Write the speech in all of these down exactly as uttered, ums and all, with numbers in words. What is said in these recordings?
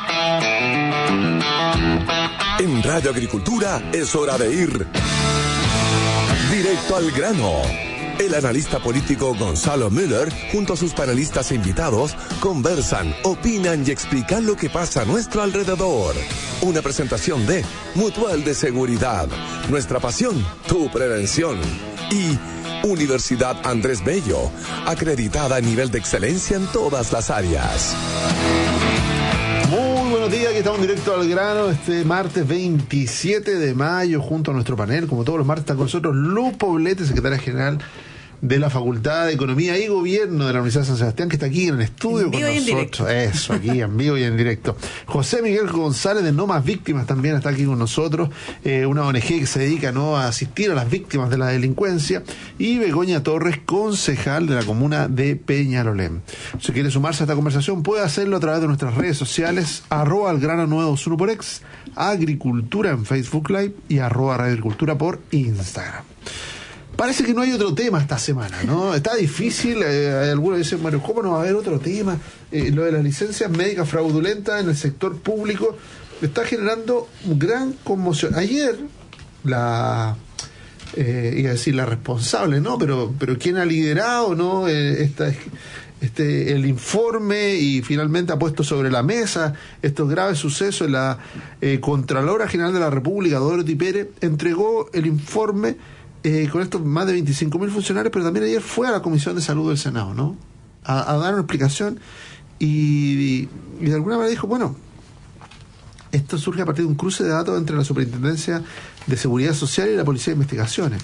En Radio Agricultura es hora de ir directo al grano. El analista político Gonzalo Müller, junto a sus panelistas e invitados, conversan, opinan y explican lo que pasa a nuestro alrededor. Una presentación de Mutual de Seguridad, nuestra pasión, tu prevención. Y Universidad Andrés Bello, acreditada a nivel de excelencia en todas las áreas. Muy buenos días, aquí estamos directo al grano este martes veintisiete de mayo junto a nuestro panel. Como todos los martes está con nosotros Luz Poblete, secretaria general de la Facultad de Economía y Gobierno de la Universidad de San Sebastián, que está aquí en el estudio en con nosotros. Eso, aquí en vivo y en directo. José Miguel González de No Más Víctimas también está aquí con nosotros, eh, una O N G que se dedica, ¿no?, a asistir a las víctimas de la delincuencia, y Begoña Torres, concejal de la comuna de Peñalolén. Si quiere sumarse a esta conversación, puede hacerlo a través de nuestras redes sociales, arroba algrano nueve uno por X, Agricultura en Facebook Live y arroba Radio Agricultura por Instagram. Parece que no hay otro tema esta semana, ¿no? Está difícil, eh, algunos dicen, bueno, ¿cómo no va a haber otro tema? Eh, lo de las licencias médicas fraudulentas en el sector público está generando gran conmoción. Ayer, la, eh, iba a decir la responsable, ¿no? Pero, pero ¿quién ha liderado, ¿no?, eh, esta, este, el informe y finalmente ha puesto sobre la mesa estos graves sucesos? La eh, Contralora General de la República, Dorothy Pérez, entregó el informe Eh, con estos más de veinticinco mil funcionarios, pero también ayer fue a la Comisión de Salud del Senado, ¿no?, a, a dar una explicación y, y de alguna manera dijo, bueno, esto surge a partir de un cruce de datos entre la Superintendencia de Seguridad Social y la Policía de Investigaciones.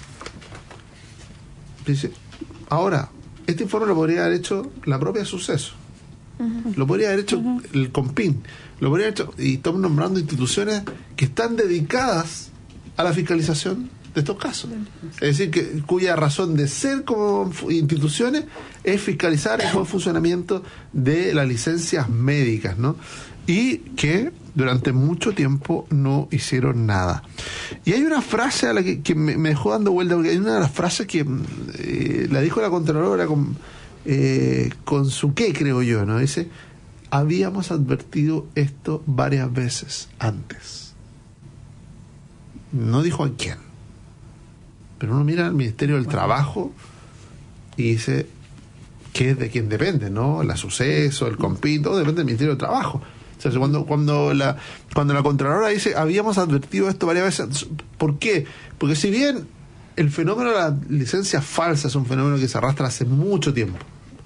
Dice, ahora, este informe lo podría haber hecho la propia Suceso, uh-huh. lo podría haber hecho uh-huh. el COMPIN, lo podría haber hecho, y estamos nombrando instituciones que están dedicadas a la fiscalización de estos casos. Es decir, que cuya razón de ser como instituciones es fiscalizar el buen funcionamiento de las licencias médicas, ¿no? Y que durante mucho tiempo no hicieron nada. Y hay una frase a la que, que me, me dejó dando vuelta, porque hay una de las frases que eh, la dijo la Contralora con, eh, con su qué, creo yo, ¿no? Dice, habíamos advertido esto varias veces antes. No dijo a quién. Pero uno mira al Ministerio del Trabajo y dice que es de quien depende, ¿no? La Suceso, el COMPIN, todo depende del Ministerio del Trabajo. O sea, cuando, cuando la cuando la Contralora dice, habíamos advertido esto varias veces, ¿por qué? Porque si bien el fenómeno de la licencia falsa es un fenómeno que se arrastra hace mucho tiempo,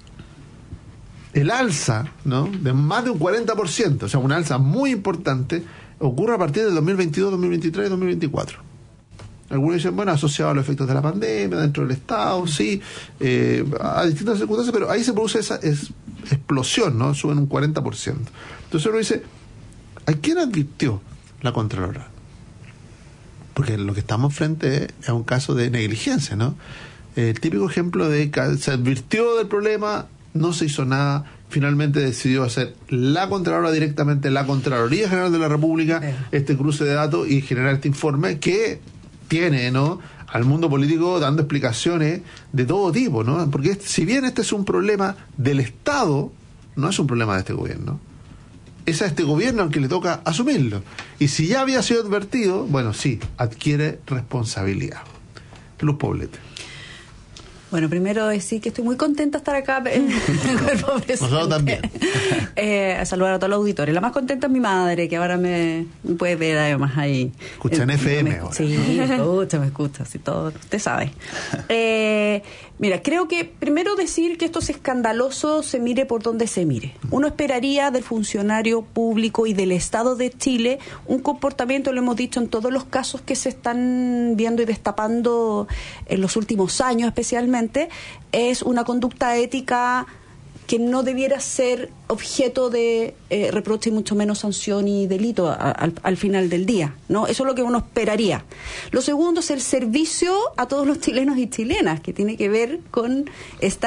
el alza, ¿no?, de más de un cuarenta por ciento, o sea, una alza muy importante, ocurre a partir del dos mil veintidós, dos mil veintitrés y dos mil veinticuatro. Algunos dicen, bueno, asociado a los efectos de la pandemia, dentro del Estado, sí, eh, a distintas circunstancias, pero ahí se produce esa es, explosión, ¿no? Suben un cuarenta por ciento. Entonces uno dice, ¿a quién advirtió la Contralora? Porque lo que estamos frente es un caso de negligencia, ¿no? El típico ejemplo de que se advirtió del problema, no se hizo nada, finalmente decidió hacer la Contralora directamente, la Contraloría General de la República, este cruce de datos y generar este informe que tiene, ¿no?, al mundo político dando explicaciones de todo tipo, ¿no? Porque este, si bien este es un problema del Estado, no es un problema de este gobierno. Es a este gobierno al que le toca asumirlo. Y si ya había sido advertido, bueno, sí, adquiere responsabilidad. Luz Poblete. Bueno, primero decir que estoy muy contenta de estar acá en el cuerpo presente. Nosotros también. Eh, a saludar a todos los auditores. La más contenta es mi madre, que ahora me, me puede ver además ahí. Escucha en F M me, ahora. Sí, me escucha, me escucha, así todo, usted sabe. Eh, mira, creo que primero decir que esto es escandaloso, se mire por donde se mire. Uno esperaría del funcionario público y del Estado de Chile un comportamiento, lo hemos dicho en todos los casos que se están viendo y destapando en los últimos años especialmente, es una conducta ética que no debiera ser objeto de eh, reproche y mucho menos sanción y delito a, a, al, al final del día, ¿no? Eso es lo que uno esperaría. Lo segundo es el servicio a todos los chilenos y chilenas, que tiene que ver con estar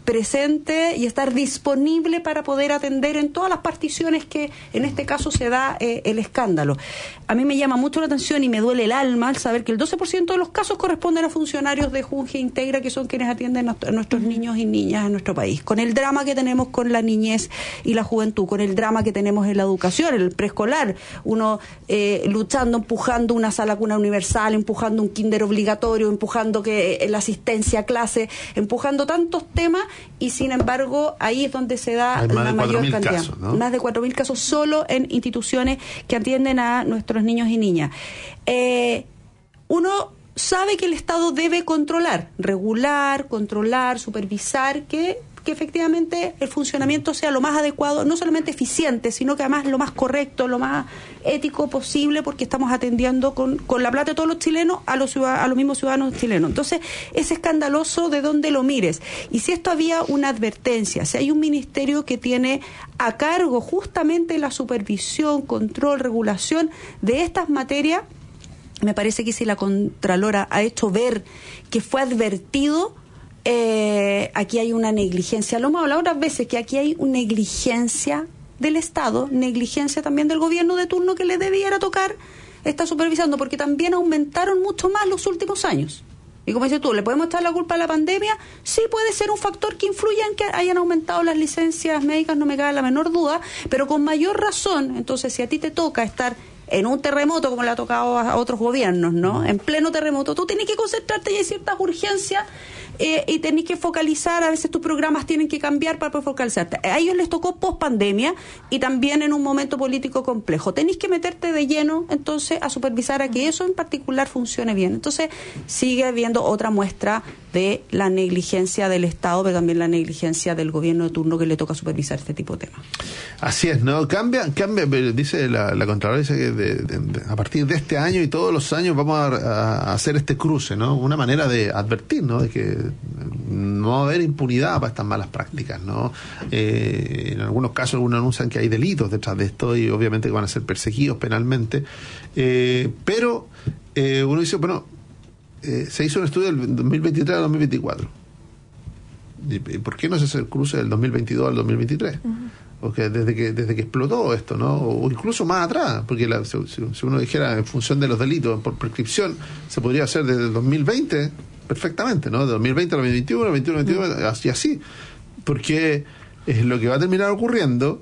presente y estar disponible para poder atender en todas las particiones que en este caso se da eh, el escándalo. A mí me llama mucho la atención y me duele el alma al saber que el doce por ciento de los casos corresponden a funcionarios de Junge Integra, que son quienes atienden a nuestros niños y niñas en nuestro país. Con el drama que tenemos con la niñez y la juventud, con el drama que tenemos en la educación, en el preescolar, uno eh, luchando, empujando una sala cuna universal, empujando un kinder obligatorio, empujando que eh, la asistencia a clase, empujando tantos temas, y sin embargo ahí es donde se da la mayor cantidad. Casos, ¿no? Más de cuatro mil casos solo en instituciones que atienden a nuestros niños y niñas. Eh, uno sabe que el Estado debe controlar, regular, controlar, supervisar, que, que efectivamente el funcionamiento sea lo más adecuado, no solamente eficiente, sino que además lo más correcto, lo más ético posible, porque estamos atendiendo con, con la plata de todos los chilenos a los, a los mismos ciudadanos chilenos. Entonces, es escandaloso de donde lo mires. Y si esto había una advertencia, si hay un ministerio que tiene a cargo justamente la supervisión, control, regulación de estas materias, me parece que si la Contralora ha hecho ver que fue advertido, eh, aquí hay una negligencia. Lo hemos hablado otras veces, que aquí hay una negligencia del Estado, negligencia también del gobierno de turno que le debiera tocar, está supervisando, porque también aumentaron mucho más los últimos años. Y como dices tú, ¿le podemos echar la culpa a la pandemia? Sí, puede ser un factor que influya en que hayan aumentado las licencias médicas, no me cabe la menor duda, pero con mayor razón. Entonces, si a ti te toca estar en un terremoto, como le ha tocado a otros gobiernos, ¿no? En pleno terremoto, tú tienes que concentrarte y hay ciertas urgencias eh, y tenés que focalizar, a veces tus programas tienen que cambiar para poder focalizarte. A ellos les tocó post pandemia y también en un momento político complejo. Tenés que meterte de lleno, entonces, a supervisar a que eso en particular funcione bien. Entonces, sigue habiendo otra muestra de la negligencia del Estado, pero también la negligencia del gobierno de turno que le toca supervisar este tipo de temas. Así es, ¿no? Cambia, cambia, dice la, la Contralora, dice que de, de, de, a partir de este año y todos los años vamos a, a hacer este cruce, ¿no? Una manera de advertir, ¿no? De que no va a haber impunidad para estas malas prácticas, ¿no? Eh, en algunos casos algunos anuncian que hay delitos detrás de esto y obviamente que van a ser perseguidos penalmente, eh, pero eh, uno dice, bueno, eh, se hizo un estudio del dos mil veintitrés al dos mil veinticuatro. ¿Y por qué no se hace el cruce del dos mil veintidós al dos mil veintitrés? Uh-huh. Porque desde que desde que explotó esto, ¿no? O incluso más atrás, porque la, si, si uno dijera en función de los delitos por prescripción, se podría hacer desde el dos mil veinte perfectamente, ¿no? De dos mil veinte al dos mil veintiuno, veintiuno, veintidós, así así. Porque es lo que va a terminar ocurriendo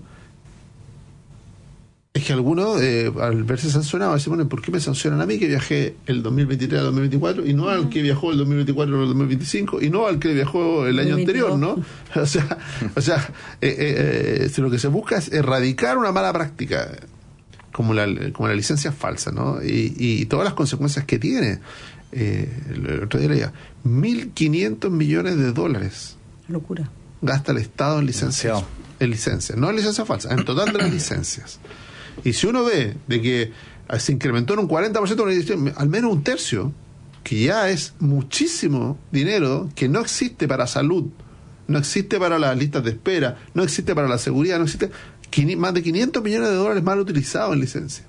es que algunos, eh, al verse sancionados, se ponen, ¿por qué me sancionan a mí que viajé el dos mil veintitrés al dos mil veinticuatro y no al que viajó el dos mil veinticuatro al dos mil veinticinco y no al que viajó el año anterior, ¿no? O sea, o sea eh, eh, eh, si lo que se busca es erradicar una mala práctica como la, como la licencia falsa, ¿no? Y, y todas las consecuencias que tiene. Eh, el otro día leía, mil quinientos millones de dólares. Locura. Gasta el Estado en licencias. En licencias, no en licencias falsas, en total de las licencias. Y si uno ve de que se incrementó en un cuarenta por ciento, al menos un tercio, que ya es muchísimo dinero que no existe para salud, no existe para las listas de espera, no existe para la seguridad, no existe, más de quinientos millones de dólares mal utilizados en licencia.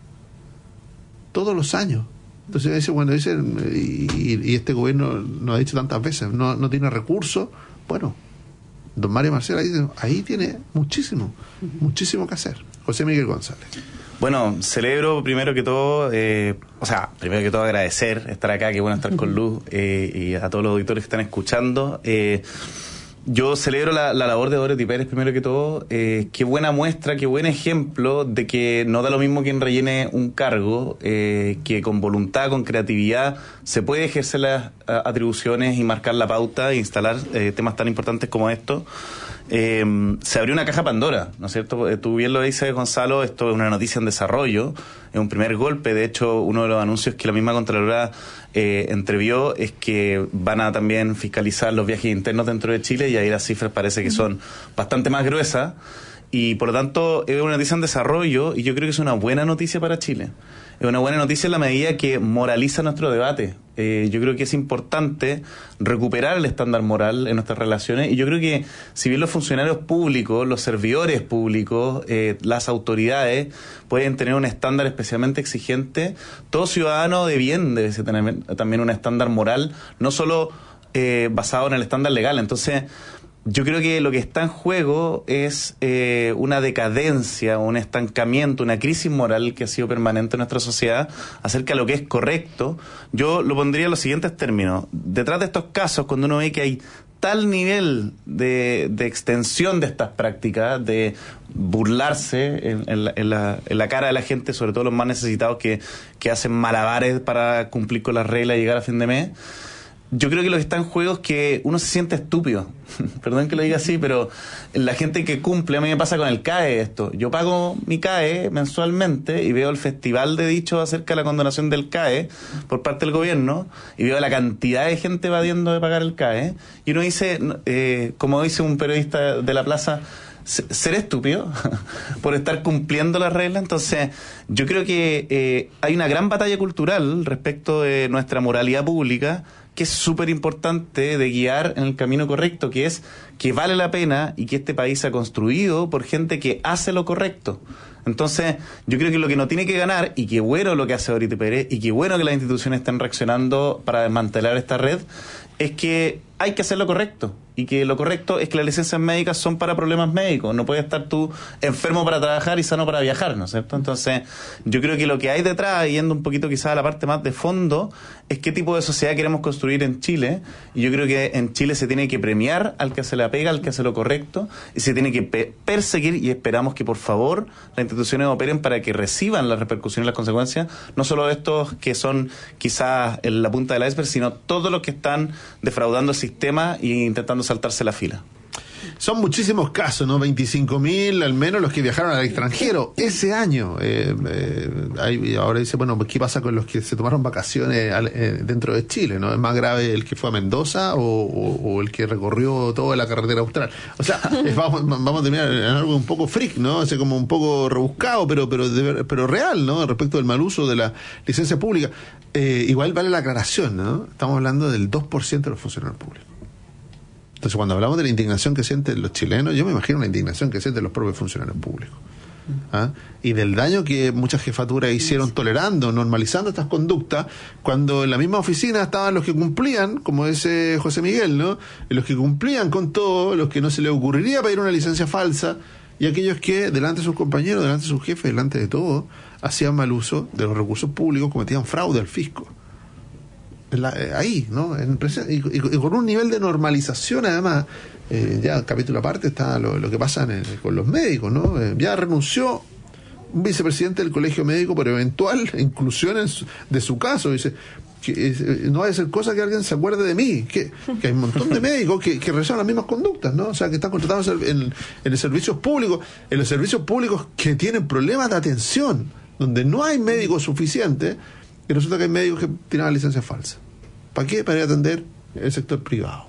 Todos los años. Entonces dice, bueno, dice, y, y este gobierno nos ha dicho tantas veces, no, no tiene recursos. Bueno, don Mario Marcela dice, ahí tiene muchísimo, muchísimo que hacer. José Miguel González. Bueno, celebro primero que todo, eh, o sea, primero que todo agradecer estar acá, qué bueno estar con Luz eh, y a todos los auditores que están escuchando. Eh, yo celebro la, la labor de Dorothy Pérez primero que todo. Eh, qué buena muestra, qué buen ejemplo de que no da lo mismo quien rellene un cargo, eh, que con voluntad, con creatividad, se puede ejercer las atribuciones y marcar la pauta e instalar eh, temas tan importantes como estos. Eh, se abrió una caja Pandora, ¿no es cierto? Tú bien lo dices, Gonzalo, esto es una noticia en desarrollo, es un primer golpe. De hecho, uno de los anuncios que la misma Contralora eh, entrevió es que van a también fiscalizar los viajes internos dentro de Chile, y ahí las cifras parece que son bastante más gruesas, y por lo tanto es una noticia en desarrollo, y yo creo que es una buena noticia para Chile. Es una buena noticia en la medida que moraliza nuestro debate. Eh, yo creo que es importante recuperar el estándar moral en nuestras relaciones, y yo creo que si bien los funcionarios públicos, los servidores públicos, eh, las autoridades pueden tener un estándar especialmente exigente, todo ciudadano de bien debe tener también un estándar moral, no solo eh, basado en el estándar legal. Entonces, yo creo que lo que está en juego es eh, una decadencia, un estancamiento, una crisis moral que ha sido permanente en nuestra sociedad acerca de lo que es correcto. Yo lo pondría en los siguientes términos. Detrás de estos casos, cuando uno ve que hay tal nivel de, de extensión de estas prácticas, de burlarse en, en, la, en, la, en la cara de la gente, sobre todo los más necesitados que, que hacen malabares para cumplir con las reglas y llegar a fin de mes, yo creo que lo que está en juego es que uno se siente estúpido. Perdón que lo diga así, pero la gente que cumple, a mí me pasa con el C A E esto. Yo pago mi C A E mensualmente y veo el festival de dichos acerca de la condonación del C A E por parte del gobierno y veo la cantidad de gente evadiendo de pagar el C A E. Y uno dice, eh, como dice un periodista de la plaza, ser estúpido por estar cumpliendo las reglas. Entonces yo creo que eh, hay una gran batalla cultural respecto de nuestra moralidad pública que es súper importante de guiar en el camino correcto, que es que vale la pena y que este país se ha construido por gente que hace lo correcto. Entonces, yo creo que lo que no tiene que ganar, y qué bueno lo que hace Dorita Pérez, y qué bueno que las instituciones estén reaccionando para desmantelar esta red, es que hay que hacer lo correcto. Y que lo correcto es que las licencias médicas son para problemas médicos. No puedes estar tú enfermo para trabajar y sano para viajar, ¿no es cierto? Entonces, yo creo que lo que hay detrás, yendo un poquito quizás a la parte más de fondo, es qué tipo de sociedad queremos construir en Chile. Y yo creo que en Chile se tiene que premiar al que se le apega, al que hace lo correcto, y se tiene que pe- perseguir, y esperamos que por favor las instituciones operen para que reciban las repercusiones y las consecuencias, no solo de estos que son quizás en la punta del iceberg, sino todos los que están defraudando el sistema e intentando saltarse la fila. Son muchísimos casos, ¿no? veinticinco mil al menos los que viajaron al extranjero ese año. Eh, eh, hay, ahora dice, bueno, ¿qué pasa con los que se tomaron vacaciones al, eh, dentro de Chile? ¿No es más grave el que fue a Mendoza o, o, o el que recorrió toda la carretera austral? O sea, eh, vamos, vamos a terminar en algo un poco freak, ¿no? O sea, como un poco rebuscado, pero pero de, pero real, ¿no? Respecto del mal uso de la licencia pública. Eh, igual vale la aclaración, ¿no? Estamos hablando del dos por ciento de los funcionarios públicos. Entonces, cuando hablamos de la indignación que sienten los chilenos, yo me imagino la indignación que sienten los propios funcionarios públicos. ¿Ah? Y del daño que muchas jefaturas hicieron tolerando, normalizando estas conductas, cuando en la misma oficina estaban los que cumplían, como dice José Miguel, ¿no? Y los que cumplían con todo, los que no se les ocurriría pedir una licencia falsa, y aquellos que, delante de sus compañeros, delante de sus jefes, delante de todo, hacían mal uso de los recursos públicos, cometían fraude al fisco. La, eh, ahí, ¿no? En, y, y, y con un nivel de normalización, además, eh, ya capítulo aparte está lo, lo que pasa en, con los médicos, ¿no? Eh, ya renunció un vicepresidente del colegio médico por eventual inclusión en su, de su caso. Dice que eh, no va a ser cosa que alguien se acuerde de mí, que, que hay un montón de médicos que, que realizan las mismas conductas, ¿no? O sea, que están contratados en, en, en los servicios públicos, en los servicios públicos que tienen problemas de atención, donde no hay médicos suficientes. Y resulta que hay médicos que tienen la licencia falsa. ¿Para qué? Para ir a atender el sector privado.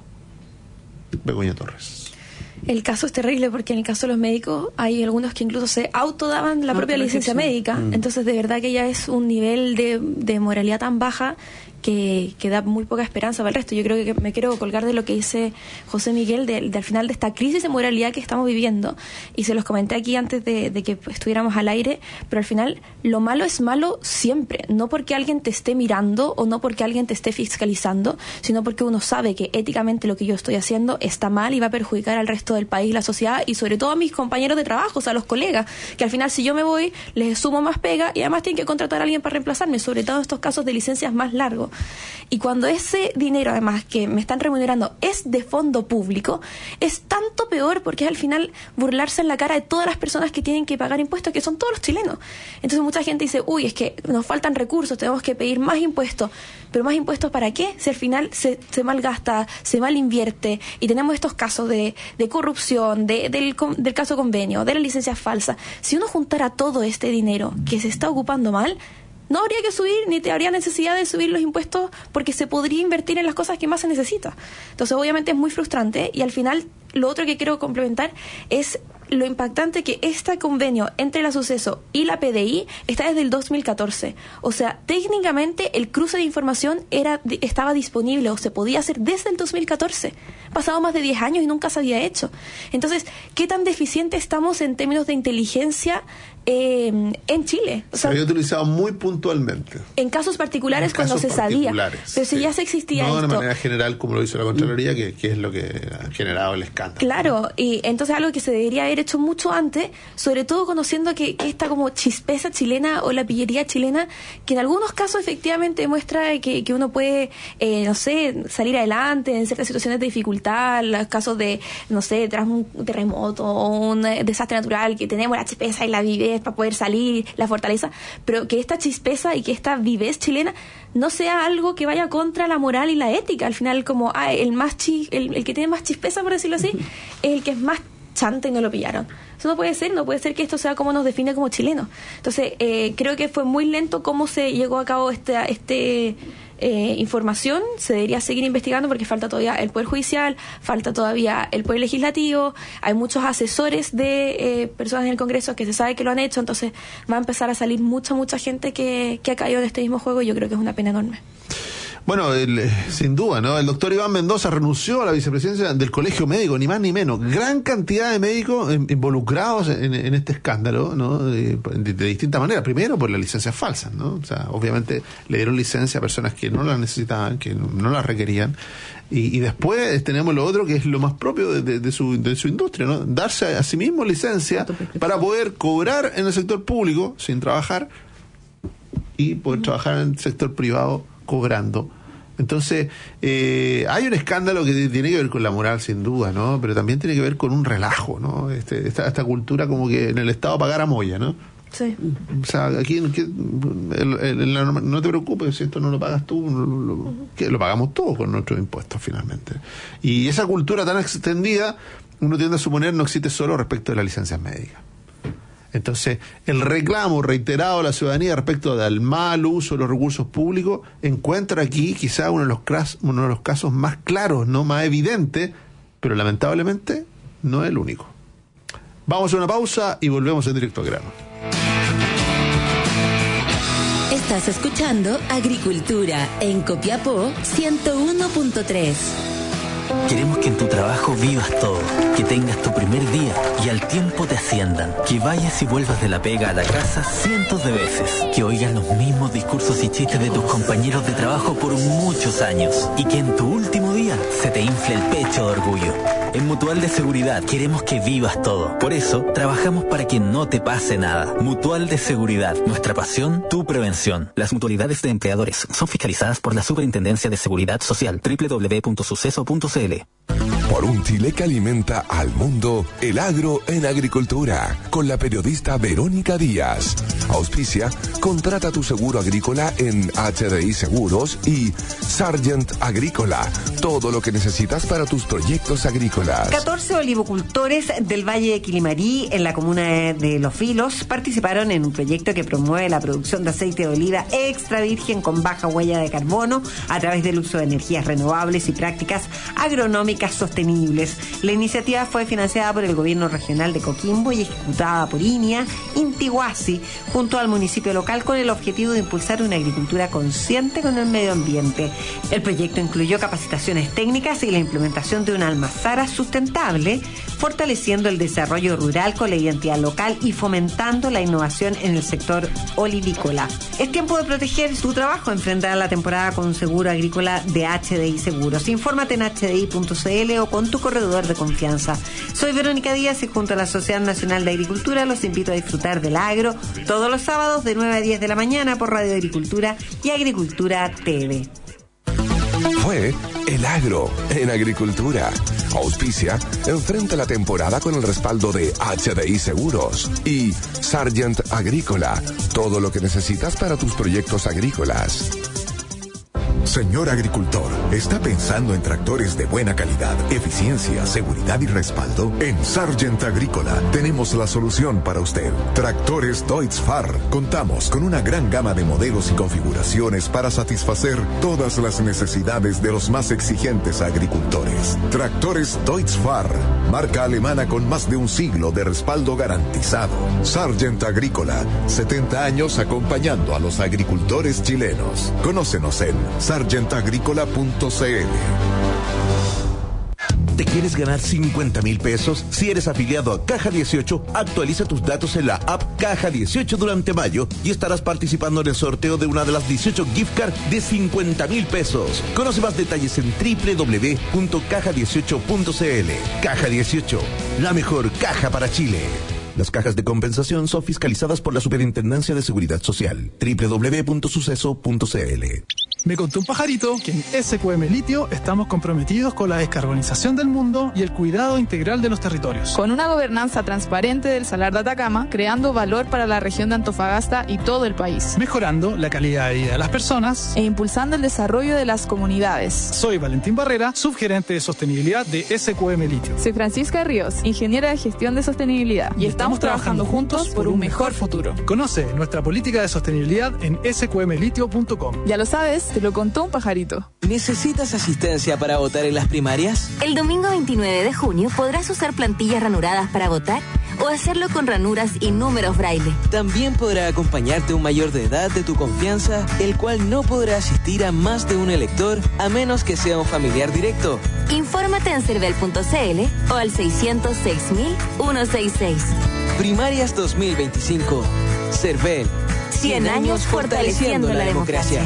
Begoña Torres. El caso es terrible porque en el caso de los médicos hay algunos que incluso se autodaban la propia licencia médica. Mm. Entonces, de verdad que ya es un nivel de, de moralidad tan baja que, que da muy poca esperanza para el resto. Yo creo que me quiero colgar de lo que dice José Miguel, de, de al final de esta crisis de moralidad que estamos viviendo, y se los comenté aquí antes de, de que estuviéramos al aire, pero al final lo malo es malo siempre, no porque alguien te esté mirando o no porque alguien te esté fiscalizando, sino porque uno sabe que éticamente lo que yo estoy haciendo está mal y va a perjudicar al resto del país, la sociedad y sobre todo a mis compañeros de trabajo, o sea, a los colegas, que al final si yo me voy les sumo más pega y además tienen que contratar a alguien para reemplazarme, sobre todo en estos casos de licencias más largos. Y cuando ese dinero, además, que me están remunerando es de fondo público, es tanto peor porque es al final burlarse en la cara de todas las personas que tienen que pagar impuestos, que son todos los chilenos. Entonces mucha gente dice, uy, es que nos faltan recursos, tenemos que pedir más impuestos. ¿Pero más impuestos para qué? Si al final se, se malgasta, se malinvierte y tenemos estos casos de, de corrupción, de, del, del caso convenio, de la licencia falsa. Si uno juntara todo este dinero que se está ocupando mal, no habría que subir, ni te habría necesidad de subir los impuestos porque se podría invertir en las cosas que más se necesita. Entonces, obviamente es muy frustrante y al final lo otro que quiero complementar es lo impactante que este convenio entre la Suceso y la P D I está desde el dos mil catorce. O sea, técnicamente el cruce de información era estaba disponible o se podía hacer desde el dos mil catorce. Pasado más de diez años y nunca se había hecho. Entonces, ¿qué tan deficiente estamos en términos de inteligencia eh, en Chile. O sea, se había utilizado muy puntualmente. En casos particulares, en cuando se sabía. Pero si sí. ya se existía no esto. No de manera general, como lo hizo la Contraloría, que, que es lo que ha generado el escándalo. Claro, y entonces algo que se debería haber hecho mucho antes, sobre todo conociendo que, que esta como chispeza chilena o la pillería chilena, que en algunos casos efectivamente demuestra que, que uno puede, eh, no sé, salir adelante en ciertas situaciones de dificultad, los casos de, no sé, tras un terremoto o un desastre natural, que tenemos la chispeza y la vivez para poder salir, la fortaleza, pero que esta chispeza y que esta vivez chilena no sea algo que vaya contra la moral y la ética. Al final, como ah, el más chi, el, el que tiene más chispeza, por decirlo así, es el que es más chanta y no lo pillaron. Eso no puede ser, no puede ser que esto sea como nos define como chilenos. Entonces, eh, creo que fue muy lento cómo se llevó a cabo esta este, eh, información. Se debería seguir investigando porque falta todavía el Poder Judicial, falta todavía el Poder Legislativo, hay muchos asesores de eh, personas en el Congreso que se sabe que lo han hecho, entonces va a empezar a salir mucha, mucha gente que, que ha caído en este mismo juego y yo creo que es una pena enorme. Bueno, el, sin duda, ¿no? El doctor Iván Mendoza renunció a la vicepresidencia del Colegio Médico, ni más ni menos. Gran cantidad de médicos involucrados en, en este escándalo, ¿no? De, de, de distintas maneras. Primero, por las licencias falsas, ¿no? O sea, obviamente le dieron licencia a personas que no las necesitaban, que no, no las requerían. Y, y después tenemos lo otro que es lo más propio de, de, de, su, de su industria, ¿no? Darse a sí mismo licencia para poder cobrar en el sector público sin trabajar y poder trabajar en el sector privado cobrando. Entonces, eh, hay un escándalo que tiene que ver con la moral, sin duda, ¿no? Pero también tiene que ver con un relajo, ¿no? Este, esta, esta cultura como que en el Estado pagar a moya, ¿no? Sí. O sea, aquí el, el, el, no te preocupes, si esto no lo pagas tú, lo, lo, que lo pagamos todos con nuestros impuestos, finalmente. Y esa cultura tan extendida, uno tiende a suponer, no existe solo respecto de las licencias médicas. Entonces, el reclamo reiterado de la ciudadanía respecto del mal uso de los recursos públicos encuentra aquí quizá uno de los, uno de los casos más claros, no más evidentes, pero lamentablemente no es el único. Vamos a una pausa y volvemos en directo al grano. Estás escuchando Agricultura en Copiapó ciento uno punto tres. Queremos que en tu trabajo vivas todo, que tengas tu primer día y al tiempo te asciendan, que vayas y vuelvas de la pega a la casa cientos de veces, que oigas los mismos discursos y chistes de tus compañeros de trabajo por muchos años y que en tu último día se te infle el pecho de orgullo. En Mutual de Seguridad queremos que vivas todo. Por eso, trabajamos para que no te pase nada. Mutual de Seguridad. Nuestra pasión, tu prevención. Las mutualidades de empleadores son fiscalizadas por la Superintendencia de Seguridad Social. doble u doble u doble u punto suceso punto c l. Por un Chile que alimenta al mundo, el agro en agricultura, con la periodista Verónica Díaz. Auspicia, contrata tu seguro agrícola en H D I Seguros y Sargent Agrícola, todo lo que necesitas para tus proyectos agrícolas. catorce olivocultores del Valle de Quilimarí, en la comuna de Los Vilos, participaron en un proyecto que promueve la producción de aceite de oliva extra virgen con baja huella de carbono a través del uso de energías renovables y prácticas agronómicas sostenibles. La iniciativa fue financiada por el gobierno regional de Coquimbo y ejecutada por INIA, Intihuasi, junto al municipio local con el objetivo de impulsar una agricultura consciente con el medio ambiente. El proyecto incluyó capacitaciones técnicas y la implementación de una almazara sustentable, fortaleciendo el desarrollo rural con la identidad local y fomentando la innovación en el sector olivícola. Es tiempo de proteger tu trabajo, enfrentar la temporada con un seguro agrícola de H D I Seguros. Infórmate en h d i punto c l o con tu corredor de confianza. Soy Verónica Díaz y junto a la Sociedad Nacional de Agricultura los invito a disfrutar del agro todos los sábados de nueve a diez de la mañana por Radio Agricultura y Agricultura T V. Fue El Agro en Agricultura. Auspicia, enfrenta la temporada con el respaldo de H D I Seguros y Sargent Agrícola, todo lo que necesitas para tus proyectos agrícolas. Señor agricultor, ¿está pensando en tractores de buena calidad, eficiencia, seguridad y respaldo? En Sargent Agrícola tenemos la solución para usted. Tractores Deutz-Fahr. Contamos con una gran gama de modelos y configuraciones para satisfacer todas las necesidades de los más exigentes agricultores. Tractores Deutz-Fahr, marca alemana con más de un siglo de respaldo garantizado. Sargent Agrícola, setenta años acompañando a los agricultores chilenos. Conócenos en sargent agrícola punto c l. ¿Te quieres ganar cincuenta mil pesos? Si eres afiliado a Caja dieciocho, actualiza tus datos en la app Caja dieciocho durante mayo y estarás participando en el sorteo de una de las dieciocho gift cards de cincuenta mil pesos. Conoce más detalles en doble u doble u doble u punto caja dieciocho punto c l. Caja dieciocho, la mejor caja para Chile. Las cajas de compensación son fiscalizadas por la Superintendencia de Seguridad Social. doble u doble u doble u punto suceso punto c l. Me contó un pajarito que en S Q M Litio estamos comprometidos con la descarbonización del mundo y el cuidado integral de los territorios. Con una gobernanza transparente del Salar de Atacama, creando valor para la región de Antofagasta y todo el país. Mejorando la calidad de vida de las personas e impulsando el desarrollo de las comunidades. Soy Valentín Barrera, subgerente de sostenibilidad de S Q M Litio. Soy Francisca Ríos, ingeniera de gestión de sostenibilidad. Y, y estamos trabajando juntos por un mejor futuro. Conoce nuestra política de sostenibilidad en s q m litio punto com. Ya lo sabes, te lo contó un pajarito. ¿Necesitas asistencia para votar en las primarias? El domingo veintinueve de junio podrás usar plantillas ranuradas para votar o hacerlo con ranuras y números braille. También podrá acompañarte un mayor de edad de tu confianza, el cual no podrá asistir a más de un elector a menos que sea un familiar directo. Infórmate en cervel punto c l o al seiscientos seis mil ciento sesenta y seis. Primarias dos mil veinticinco. Cervel. cien años fortaleciendo la democracia.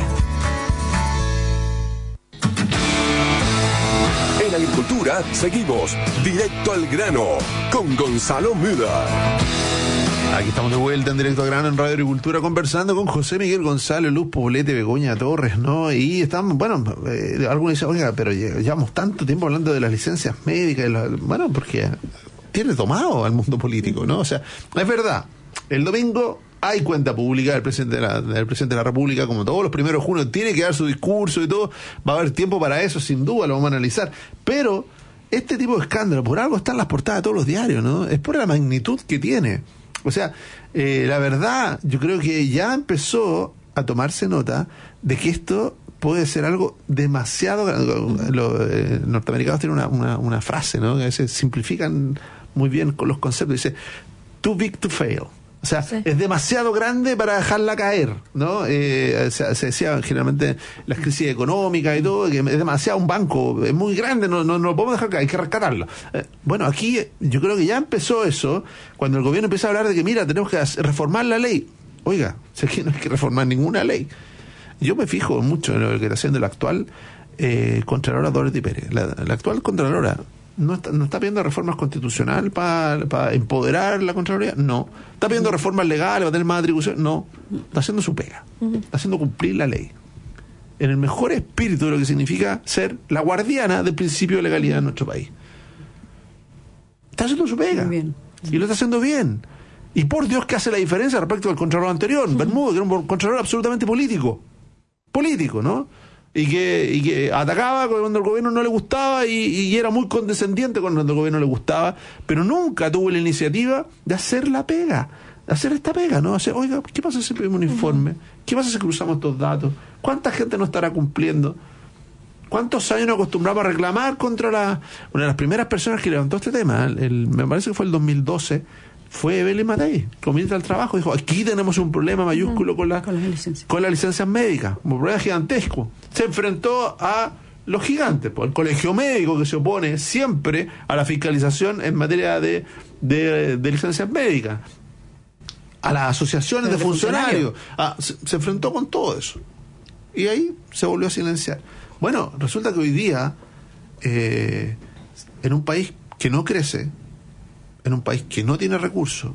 En Agricultura seguimos directo al grano con Gonzalo Müller. Aquí estamos de vuelta en Directo al Grano en Radio Agricultura conversando con José Miguel González, Luz Poblete, Begoña Torres, ¿no? Y estamos, bueno, eh, algunos dicen, oiga, pero llevamos tanto tiempo hablando de las licencias médicas, la, bueno, porque tiene tomado al mundo político, ¿no? O sea, es verdad, el domingo hay cuenta pública del presidente de la, del presidente de la República, como todos los primeros de junio, tiene que dar su discurso y todo, va a haber tiempo para eso, sin duda, lo vamos a analizar, pero este tipo de escándalo, por algo están las portadas de todos los diarios, ¿no? Es por la magnitud que tiene. O sea, eh, la verdad, yo creo que ya empezó a tomarse nota de que esto puede ser algo demasiado... Los eh, norteamericanos tienen una, una, una frase, ¿no? Que a veces simplifican muy bien con los conceptos. Dice, too big to fail. O sea, sí. Es demasiado grande para dejarla caer, ¿no? Eh, se, se decía generalmente las crisis económicas y todo, que es demasiado un banco, es muy grande, no, no, no lo podemos dejar caer, hay que rescatarlo. Eh, bueno, aquí yo creo que ya empezó eso, cuando el gobierno empieza a hablar de que, mira, tenemos que reformar la ley. Oiga, sé que no hay que reformar ninguna ley. Yo me fijo mucho en lo que está haciendo la actual eh, Contralora Dorothy Pérez. La, la actual Contralora no está, no está pidiendo reformas constitucionales para pa empoderar la Contraloría, no. Está pidiendo reformas legales para tener más atribuciones, no. Está haciendo su pega, está haciendo cumplir la ley en el mejor espíritu de lo que significa ser la guardiana del principio de legalidad en nuestro país. Está haciendo su pega bien. Y lo está haciendo bien, y por Dios que hace la diferencia respecto al Contralor anterior, uh-huh. Bermudo, que era un Contralor absolutamente político político, ¿no? Y que, y que atacaba cuando el gobierno no le gustaba y, y era muy condescendiente cuando el gobierno le gustaba, pero nunca tuvo la iniciativa de hacer la pega, de hacer esta pega, ¿no? Hacer, oiga, ¿qué pasa si pedimos un informe? ¿Qué pasa si cruzamos estos datos? ¿Cuánta gente no estará cumpliendo? ¿Cuántos años nos acostumbramos a reclamar contra la... Una de las primeras personas que levantó este tema, el, el, me parece que fue el dos mil doce, fue Evelyn Matei, comienza el trabajo, dijo, aquí tenemos un problema mayúsculo con, la, con, las licencias. con las licencias médicas, un problema gigantesco. Se enfrentó a los gigantes, pues, el colegio médico que se opone siempre a la fiscalización en materia de, de, de licencias médicas, a las asociaciones de, de funcionarios, a, se, se enfrentó con todo eso. Y ahí se volvió a silenciar. Bueno, resulta que hoy día, eh, en un país que no crece, en un país que no tiene recursos,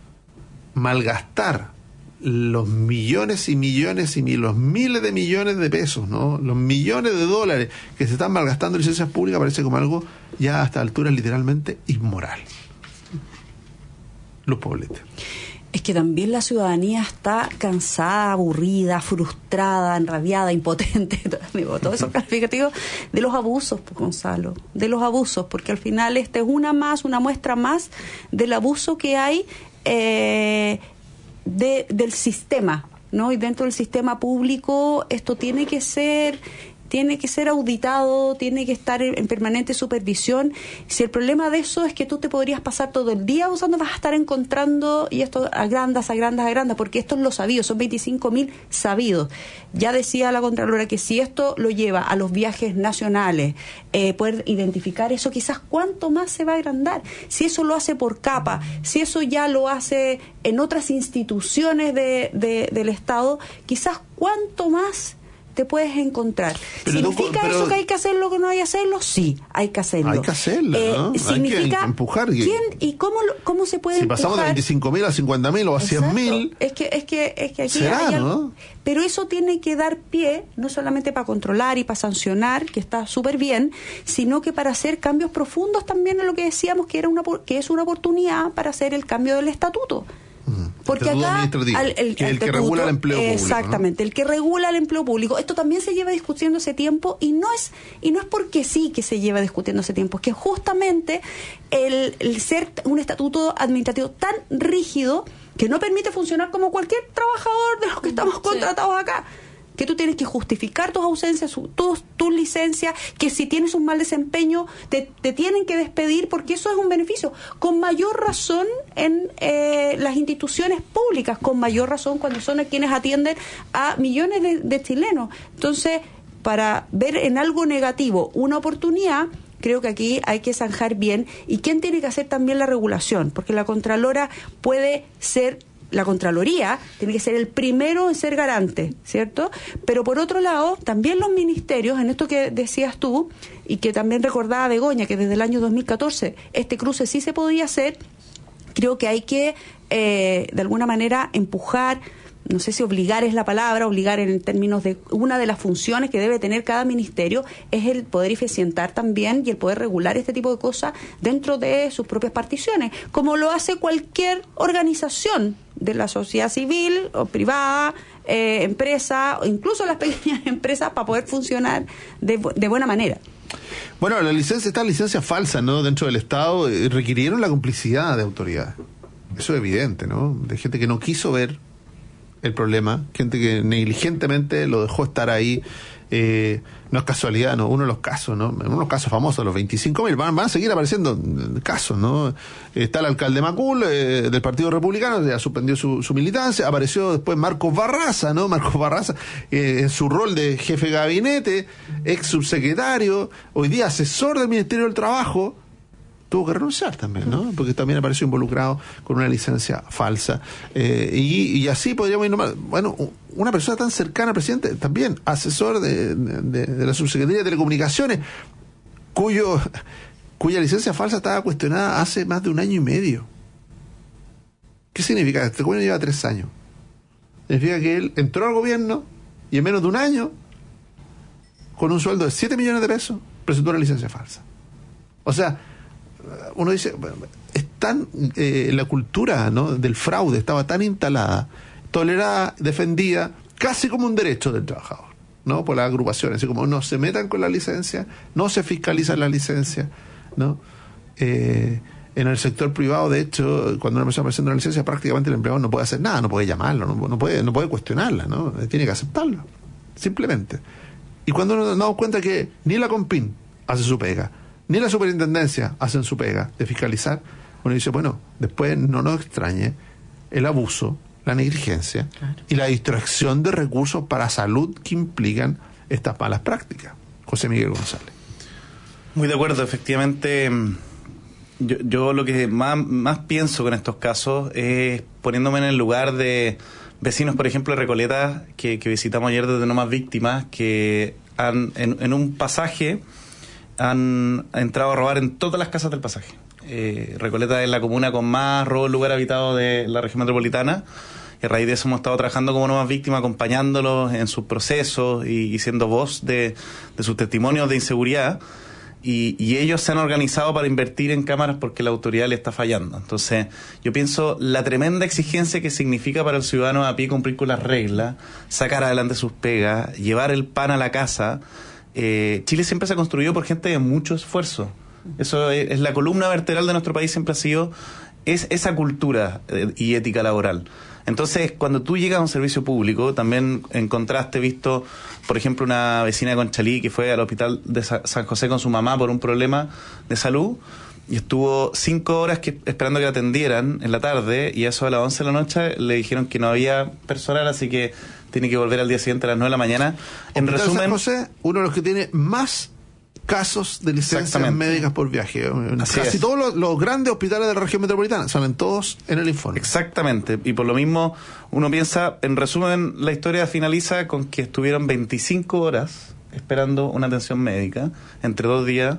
malgastar los millones y millones y mil, los miles de millones de pesos, ¿no? Los millones de dólares que se están malgastando en licencias públicas parece como algo ya a esta altura literalmente inmoral. Los Poblete. Es que también la ciudadanía está cansada, aburrida, frustrada, enrabiada, impotente, digo, todos esos calificativos de los abusos, pues, Gonzalo, de los abusos, porque al final este es una más, una muestra más del abuso que hay eh, de, del sistema, ¿no? Y dentro del sistema público esto tiene que ser tiene que ser auditado, tiene que estar en, en permanente supervisión. Si el problema de eso es que tú te podrías pasar todo el día usando, vas a estar encontrando, y esto agrandas, agrandas, agrandas, porque esto es lo sabido, son veinticinco mil sabidos. Ya decía la Contralora que si esto lo lleva a los viajes nacionales, eh, poder identificar eso, quizás cuánto más se va a agrandar. Si eso lo hace por capa, si eso ya lo hace en otras instituciones de, de, del Estado, quizás cuánto más te puedes encontrar. Pero ¿Significa no, pero, eso que hay que hacerlo, que no hay que hacerlo? Sí, hay que hacerlo. Hay que hacerlo, eh, ¿no? Significa, hay que empujar. ¿quién y cómo, cómo se puede si empujar? Si pasamos de veinticinco mil a cincuenta mil o a cien mil... Es que, es que, es que aquí será, hay algo, ¿no? Pero eso tiene que dar pie, no solamente para controlar y para sancionar, que está súper bien, sino que para hacer cambios profundos también en lo que decíamos que, era una, que es una oportunidad para hacer el cambio del estatuto. Porque acá al, el, que el, el que estatuto, regula el empleo público, exactamente, ¿no? El que regula el empleo público. Esto también se lleva discutiendo hace tiempo y no es y no es porque sí que se lleva discutiendo hace tiempo, es que justamente el, el ser un estatuto administrativo tan rígido que no permite funcionar como cualquier trabajador de los que estamos contratados sí. acá. Que tú tienes que justificar tus ausencias, tus, tus licencias, que si tienes un mal desempeño te, te tienen que despedir porque eso es un beneficio. Con mayor razón en eh, las instituciones públicas, con mayor razón cuando son quienes atienden a millones de, de chilenos. Entonces, para ver en algo negativo una oportunidad, creo que aquí hay que zanjar bien. ¿Y quién tiene que hacer también la regulación? Porque la Contralora puede ser... La Contraloría tiene que ser el primero en ser garante, ¿cierto? Pero por otro lado, también los ministerios, en esto que decías tú, y que también recordaba Begoña, que desde el año dos mil catorce este cruce sí se podía hacer, creo que hay que, eh, de alguna manera, empujar, no sé si obligar es la palabra, obligar en términos de una de las funciones que debe tener cada ministerio es el poder eficientar también y el poder regular este tipo de cosas dentro de sus propias particiones, como lo hace cualquier organización de la sociedad civil o privada, eh, empresa, o incluso las pequeñas empresas, para poder funcionar de, de buena manera. Bueno, la licencia, esta licencia falsa, ¿no?, dentro del Estado, eh, requirieron la complicidad de autoridades. Eso es evidente, ¿no? De gente que no quiso ver el problema, gente que negligentemente lo dejó estar ahí. Eh, no es casualidad, ¿no? Uno de los casos, ¿no? Uno de los casos famosos, los veinticinco mil, van, van a seguir apareciendo casos, ¿no? Está el alcalde Macul, eh, del Partido Republicano, ya suspendió su, su militancia, apareció después Marcos Barraza, ¿no? Marcos Barraza, eh, en su rol de jefe de gabinete, ex subsecretario, hoy día asesor del Ministerio del Trabajo, tuvo que renunciar también, ¿no? Porque también apareció involucrado con una licencia falsa. Eh, y, y así podríamos ir nomás. Bueno, una persona tan cercana al presidente, también asesor de, de, de la Subsecretaría de Telecomunicaciones, cuyo cuya licencia falsa estaba cuestionada hace más de un año y medio. ¿Qué significa? Este gobierno lleva tres años. Significa que él entró al gobierno y en menos de un año, con un sueldo de siete millones de pesos, presentó una licencia falsa. O sea, uno dice, es tan, eh, la cultura, ¿no?, del fraude estaba tan instalada, tolerada, defendida, casi como un derecho del trabajador, ¿no?, por las agrupaciones, así como no se metan con la licencia, no se fiscalizan la licencia, ¿no? Eh, en el sector privado, de hecho, cuando una persona presenta una licencia, prácticamente el empleador no puede hacer nada, no puede llamarlo, no, no puede, no puede cuestionarla, ¿no? Tiene que aceptarla, simplemente. Y cuando nos damos cuenta que ni la Compin hace su pega, ni la superintendencia hacen su pega de fiscalizar, uno dice, bueno, después no nos extrañe el abuso, la negligencia, claro, y la distracción de recursos para salud que implican estas malas prácticas. José Miguel González. Muy de acuerdo, efectivamente. Yo, yo lo que más, más pienso con estos casos es poniéndome en el lugar de vecinos, por ejemplo, de Recoleta, que, que visitamos ayer desde No Más Víctimas, que han, en, en un pasaje han entrado a robar en todas las casas del pasaje. Eh, Recoleta es la comuna con más robo en lugar habitado de la región metropolitana, y a raíz de eso hemos estado trabajando como No Más Víctimas, acompañándolos en sus procesos y, y siendo voz de, de sus testimonios de inseguridad, y, y ellos se han organizado para invertir en cámaras porque la autoridad le está fallando. Entonces yo pienso la tremenda exigencia que significa para el ciudadano a pie cumplir con las reglas, sacar adelante sus pegas, llevar el pan a la casa. Eh, Chile siempre se ha construido por gente de mucho esfuerzo. Eso es, es la columna vertebral de nuestro país, siempre ha sido es esa cultura eh, y ética laboral. Entonces, cuando tú llegas a un servicio público, también en contraste, visto, por ejemplo, una vecina de Conchalí que fue al hospital de San José con su mamá por un problema de salud, y estuvo cinco horas que, esperando que la atendieran en la tarde, y a eso a las once de la noche le dijeron que no había personal, así que tiene que volver al día siguiente a las nueve de la mañana. En Hospital resumen, San José, uno de los que tiene más casos de licencias médicas por viaje. Así Casi es. todos los, los grandes hospitales de la región metropolitana salen todos en el informe. Exactamente, y por lo mismo uno piensa, en resumen, la historia finaliza con que estuvieron veinticinco horas esperando una atención médica entre dos días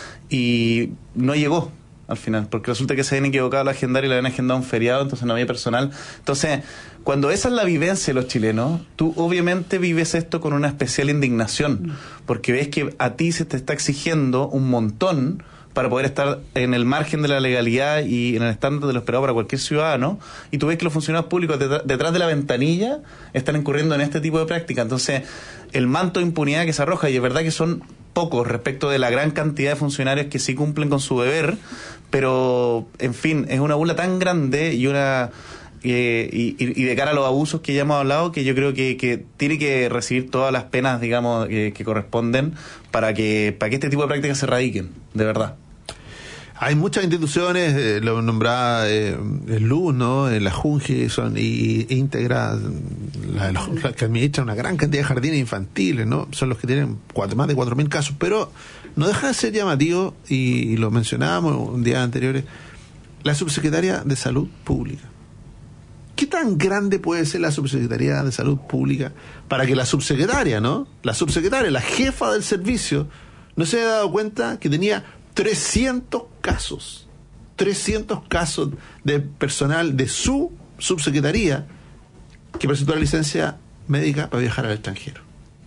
y no llegó al final, porque resulta que se habían equivocado al agendar y le habían agendado un feriado, entonces no había personal. Entonces, cuando esa es la vivencia de los chilenos, tú obviamente vives esto con una especial indignación, porque ves que a ti se te está exigiendo un montón para poder estar en el margen de la legalidad y en el estándar de lo esperado para cualquier ciudadano, y tú ves que los funcionarios públicos detrás, detrás de la ventanilla están incurriendo en este tipo de práctica. Entonces, el manto de impunidad que se arroja, y es verdad que son pocos respecto de la gran cantidad de funcionarios que sí cumplen con su deber, pero, en fin, es una burla tan grande y una eh, y, y de cara a los abusos que ya hemos hablado, que yo creo que, que tiene que recibir todas las penas, digamos, que, que corresponden para que, para que este tipo de prácticas se erradiquen, de verdad. Hay muchas instituciones, eh, lo nombraba eh, el Luz, ¿no? Eh, la Junji, son y, y íntegra, la, la, la que administran una gran cantidad de jardines infantiles, ¿no? Son los que tienen cuatro, más de cuatro mil casos, pero no deja de ser llamativo, y, y lo mencionábamos un día anteriores, la subsecretaria de Salud Pública. ¿Qué tan grande puede ser la subsecretaría de Salud Pública para que la subsecretaria, ¿no? La subsecretaria, la jefa del servicio, no se haya dado cuenta que tenía trescientos casos, trescientos casos de personal de su subsecretaría que presentó la licencia médica para viajar al extranjero?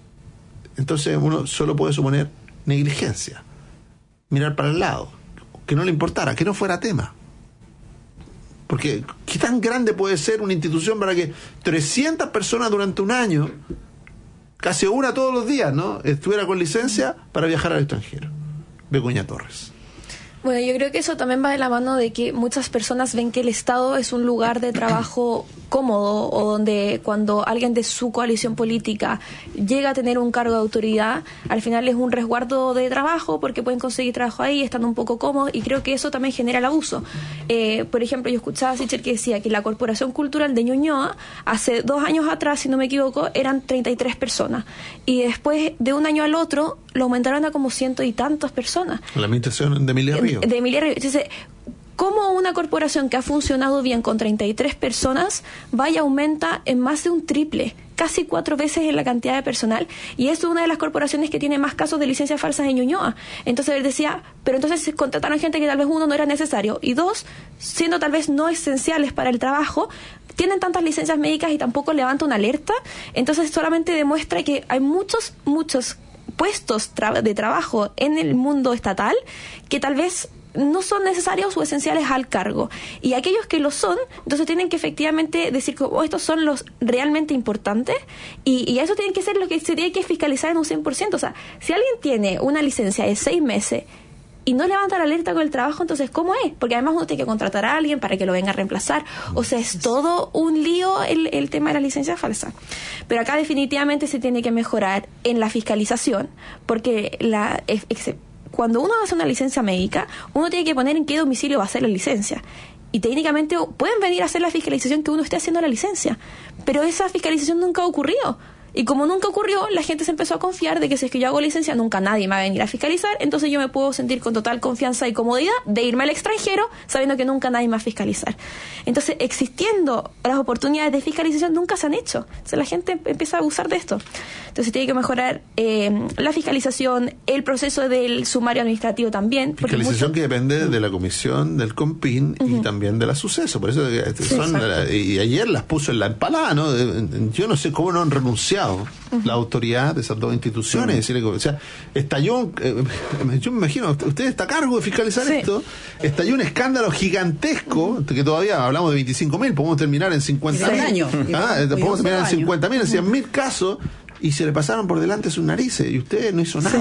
Entonces uno solo puede suponer negligencia, mirar para el lado, que no le importara, que no fuera tema. Porque ¿qué tan grande puede ser una institución para que trescientas personas durante un año, casi una todos los días, ¿no?, estuviera con licencia para viajar al extranjero? Begoña Torres. Bueno, yo creo que eso también va de la mano de que muchas personas ven que el Estado es un lugar de trabajo cómodo, o donde cuando alguien de su coalición política llega a tener un cargo de autoridad, al final es un resguardo de trabajo porque pueden conseguir trabajo ahí estando un poco cómodos, y creo que eso también genera el abuso. Eh, por ejemplo, yo escuchaba a Sichel que decía que la Corporación Cultural de Ñuñoa hace dos años atrás, si no me equivoco, eran treinta y tres personas, y después de un año al otro lo aumentaron a como ciento y tantas personas. La administración de Emilia Ríos. De Emilia Ríos. Entonces, ¿cómo una corporación que ha funcionado bien con treinta y tres personas va y aumenta en más de un triple, casi cuatro veces en la cantidad de personal? Y es una de las corporaciones que tiene más casos de licencias falsas en Ñuñoa. Entonces él decía, pero entonces se contrataron gente que tal vez uno no era necesario, y dos, siendo tal vez no esenciales para el trabajo, tienen tantas licencias médicas y tampoco levanta una alerta. Entonces solamente demuestra que hay muchos, muchos puestos tra- de trabajo en el mundo estatal que tal vez no son necesarios o esenciales al cargo, y aquellos que lo son, entonces tienen que efectivamente decir que oh, estos son los realmente importantes, y, y eso tiene que ser lo que se tiene que fiscalizar en un cien por ciento. O sea, si alguien tiene una licencia de seis meses y no levanta la alerta con el trabajo, entonces ¿cómo es? Porque además uno tiene que contratar a alguien para que lo venga a reemplazar. O sea, es todo un lío el, el tema de la licencia falsa. Pero acá definitivamente se tiene que mejorar en la fiscalización, porque la ex, ex, cuando uno hace una licencia médica, uno tiene que poner en qué domicilio va a hacer la licencia. Y técnicamente pueden venir a hacer la fiscalización que uno esté haciendo la licencia, pero esa fiscalización nunca ha ocurrido. Y como nunca ocurrió, la gente se empezó a confiar de que si es que yo hago licencia, nunca nadie me va a venir a fiscalizar, entonces yo me puedo sentir con total confianza y comodidad de irme al extranjero sabiendo que nunca nadie me va a fiscalizar. Entonces, existiendo las oportunidades de fiscalización, nunca se han hecho. Entonces la gente empieza a abusar de esto. Entonces tiene que mejorar eh, la fiscalización, el proceso del sumario administrativo también. Fiscalización mucho... que depende de la comisión del COMPIN uh-huh. y también de la Suceso. Por eso eh, son, sí, y ayer las puso en la empalada, ¿no? Yo no sé cómo no han renunciado Uh-huh. la autoridad de esas dos instituciones. Uh-huh. O sea, estalló, eh, yo me imagino, usted está a cargo de fiscalizar sí. esto, estalló un escándalo gigantesco, uh-huh. que todavía hablamos de veinticinco mil, podemos terminar en cincuenta mil. años. Ah, podemos terminar en cincuenta mil, en cien mil casos, y se le pasaron por delante sus narices, y usted no hizo nada.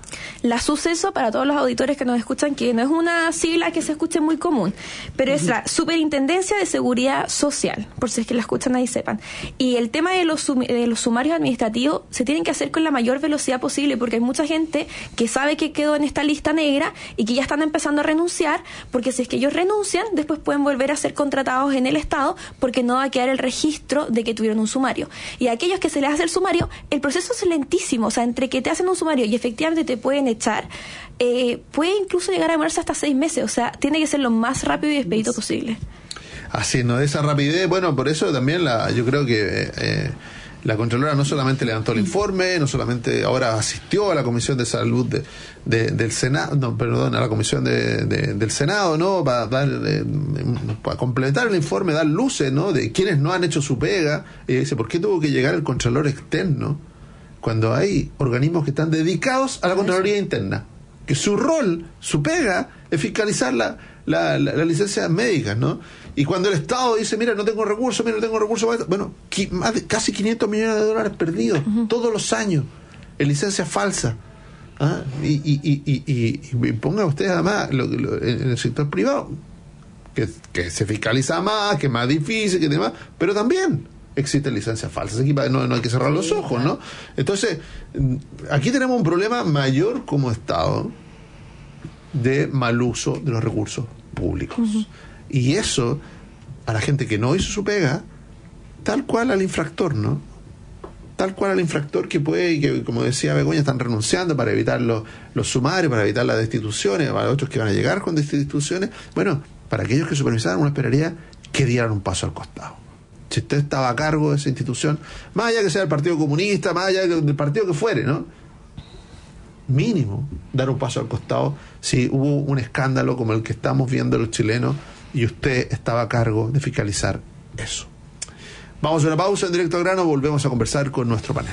La SUSESO, para todos los auditores que nos escuchan, que no es una sigla que se escuche muy común, pero es la Superintendencia de Seguridad Social, por si es que la escuchan ahí sepan. Y el tema de los, sum- de los sumarios administrativos se tienen que hacer con la mayor velocidad posible, porque hay mucha gente que sabe que quedó en esta lista negra y que ya están empezando a renunciar, porque si es que ellos renuncian, después pueden volver a ser contratados en el Estado, porque no va a quedar el registro de que tuvieron un sumario. Y a aquellos que se les hace el sumario, el proceso es lentísimo, o sea, entre que te hacen un sumario y efectivamente te pueden echar, eh, puede incluso llegar a demorarse hasta seis meses, o sea, tiene que ser lo más rápido y expedito posible. Así, no, esa rapidez, bueno, por eso también la, yo creo que eh, la Contralora no solamente levantó el informe, no solamente ahora asistió a la Comisión de Salud de, de, del Senado, no, perdón, a la Comisión de, de, del Senado, ¿no? Para dar, eh, para complementar el informe, dar luces, ¿no? De quienes no han hecho su pega. Y dice, ¿por qué tuvo que llegar el Contralor externo cuando hay organismos que están dedicados a la Contraloría interna? Que su rol, su pega, es fiscalizar la, la, la, la licencias médicas, ¿no? Y cuando el Estado dice, mira, no tengo recursos, mira, no tengo recursos, bueno, qui- más de, casi quinientos millones de dólares perdidos uh-huh. todos los años en licencias falsas. ¿Ah? Y, y, y, y, y, y ponga usted además lo, lo, en el sector privado, que, que se fiscaliza más, que es más difícil, que demás, pero también existen licencias falsas. Aquí no, no hay que cerrar los ojos, ¿no? Entonces, aquí tenemos un problema mayor como Estado de mal uso de los recursos públicos. Uh-huh. Y eso, a la gente que no hizo su pega, tal cual al infractor, ¿no? Tal cual al infractor que puede, que como decía Begoña, están renunciando para evitar los, los sumarios, para evitar las destituciones, para otros que van a llegar con destituciones. Bueno, para aquellos que supervisaran, uno esperaría que dieran un paso al costado. Si usted estaba a cargo de esa institución, más allá que sea el Partido Comunista, más allá del partido que fuere, ¿no? Mínimo dar un paso al costado si hubo un escándalo como el que estamos viendo los chilenos y usted estaba a cargo de fiscalizar eso. Vamos a una pausa en Directo al Grano, volvemos a conversar con nuestro panel.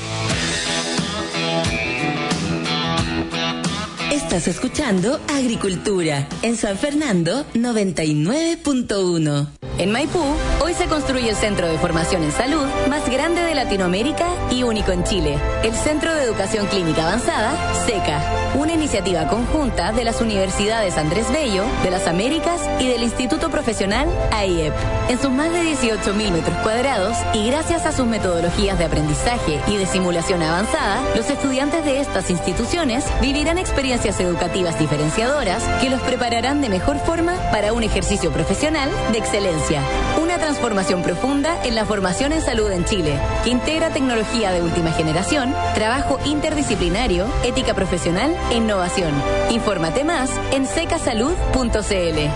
Estás escuchando Agricultura en San Fernando noventa y nueve punto uno. En Maipú, hoy se construye el Centro de Formación en Salud más grande de Latinoamérica y único en Chile, el Centro de Educación Clínica Avanzada, SECA, una iniciativa conjunta de las Universidades Andrés Bello, de las Américas y del Instituto Profesional A I E P. En sus más de dieciocho mil metros cuadrados y gracias a sus metodologías de aprendizaje y de simulación avanzada, los estudiantes de estas instituciones vivirán experiencias educativas diferenciadoras que los prepararán de mejor forma para un ejercicio profesional de excelencia. Una transformación profunda en la formación en salud en Chile, que integra tecnología de última generación, trabajo interdisciplinario, ética profesional e innovación. Infórmate más en secasalud punto c l.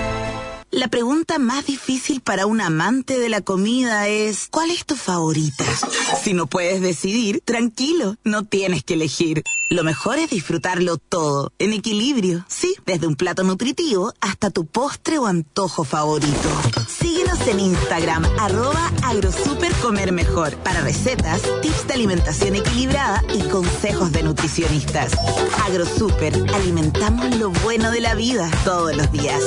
La pregunta más difícil para un amante de la comida es, ¿cuál es tu favorita? Si no puedes decidir, tranquilo, no tienes que elegir. Lo mejor es disfrutarlo todo, en equilibrio, sí, desde un plato nutritivo hasta tu postre o antojo favorito. Síguenos en Instagram, arroba agrosupercomermejor, para recetas, tips de alimentación equilibrada y consejos de nutricionistas. Agrosuper, alimentamos lo bueno de la vida todos los días.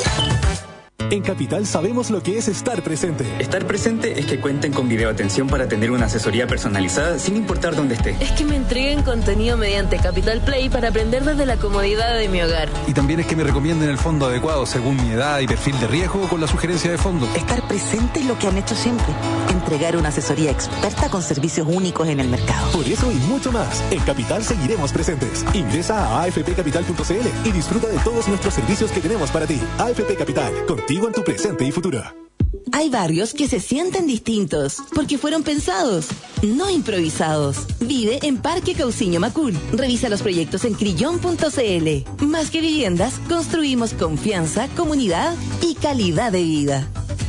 En Capital sabemos lo que es estar presente. Estar presente es que cuenten con videoatención para tener una asesoría personalizada sin importar dónde esté. Es que me entreguen contenido mediante Capital Play para aprender desde la comodidad de mi hogar. Y también es que me recomienden el fondo adecuado según mi edad y perfil de riesgo con la sugerencia de fondo. Estar presente es lo que han hecho siempre. Entregar una asesoría experta con servicios únicos en el mercado. Por eso y mucho más, en Capital seguiremos presentes. Ingresa a a f p capital punto c l y disfruta de todos nuestros servicios que tenemos para ti. A F P Capital, contigo en tu presente y futuro. Hay barrios que se sienten distintos porque fueron pensados, no improvisados. Vive en Parque Cauciño Macul. Revisa los proyectos en crillón punto c l. Más que viviendas, construimos confianza, comunidad y calidad de vida.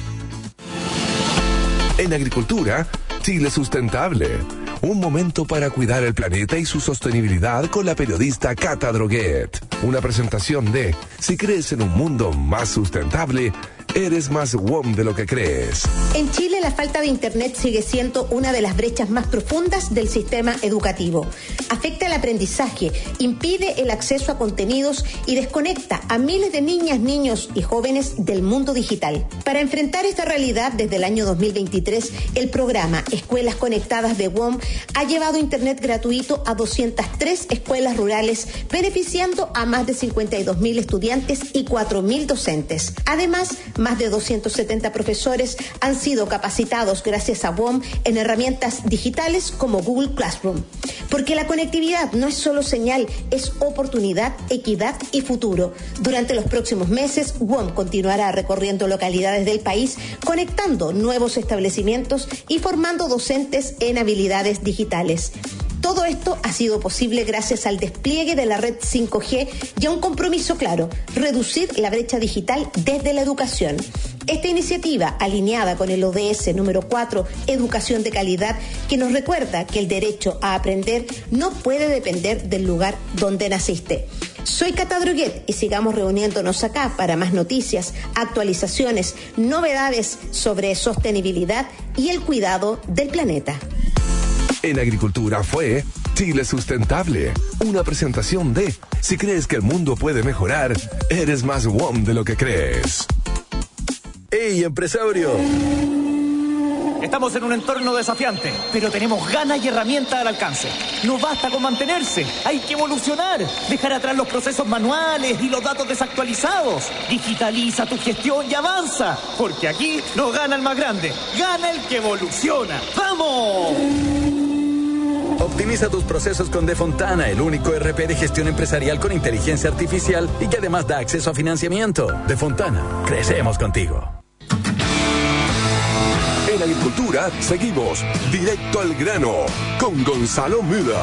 En Agricultura, Chile Sustentable. Un momento para cuidar el planeta y su sostenibilidad con la periodista Cata Droguet. Una presentación de, si crees en un mundo más sustentable, Eres más W O M de lo que crees. En Chile, la falta de Internet sigue siendo una de las brechas más profundas del sistema educativo. Afecta el aprendizaje, impide el acceso a contenidos y desconecta a miles de niñas, niños y jóvenes del mundo digital. Para enfrentar esta realidad, desde el año dos mil veintitrés, el programa Escuelas Conectadas de W O M ha llevado Internet gratuito a doscientas tres escuelas rurales, beneficiando a más de cincuenta y dos mil estudiantes y cuatro mil docentes. Además, más de doscientos setenta profesores han sido capacitados gracias a W O M en herramientas digitales como Google Classroom. Porque la conectividad no es solo señal, es oportunidad, equidad y futuro. Durante los próximos meses, W O M continuará recorriendo localidades del país, conectando nuevos establecimientos y formando docentes en habilidades digitales. Todo esto ha sido posible gracias al despliegue de la red cinco G y a un compromiso claro: reducir la brecha digital desde la educación. Esta iniciativa, alineada con el O D S número cuatro, Educación de Calidad, que nos recuerda que el derecho a aprender no puede depender del lugar donde naciste. Soy Cata Droguet y sigamos reuniéndonos acá para más noticias, actualizaciones, novedades sobre sostenibilidad y el cuidado del planeta. En Agricultura fue Chile Sustentable, una presentación de: si crees que el mundo puede mejorar, eres más W O M de lo que crees. ¡Ey, empresario! Estamos en un entorno desafiante, pero tenemos ganas y herramientas al alcance. No basta con mantenerse, hay que evolucionar, dejar atrás los procesos manuales y los datos desactualizados. Digitaliza tu gestión y avanza, porque aquí no gana el más grande, gana el que evoluciona. ¡Vamos! Optimiza tus procesos con Defontana, el único E R P de gestión empresarial con inteligencia artificial y que además da acceso a financiamiento. Defontana, crecemos contigo. En Agricultura seguimos directo al grano con Gonzalo Müller.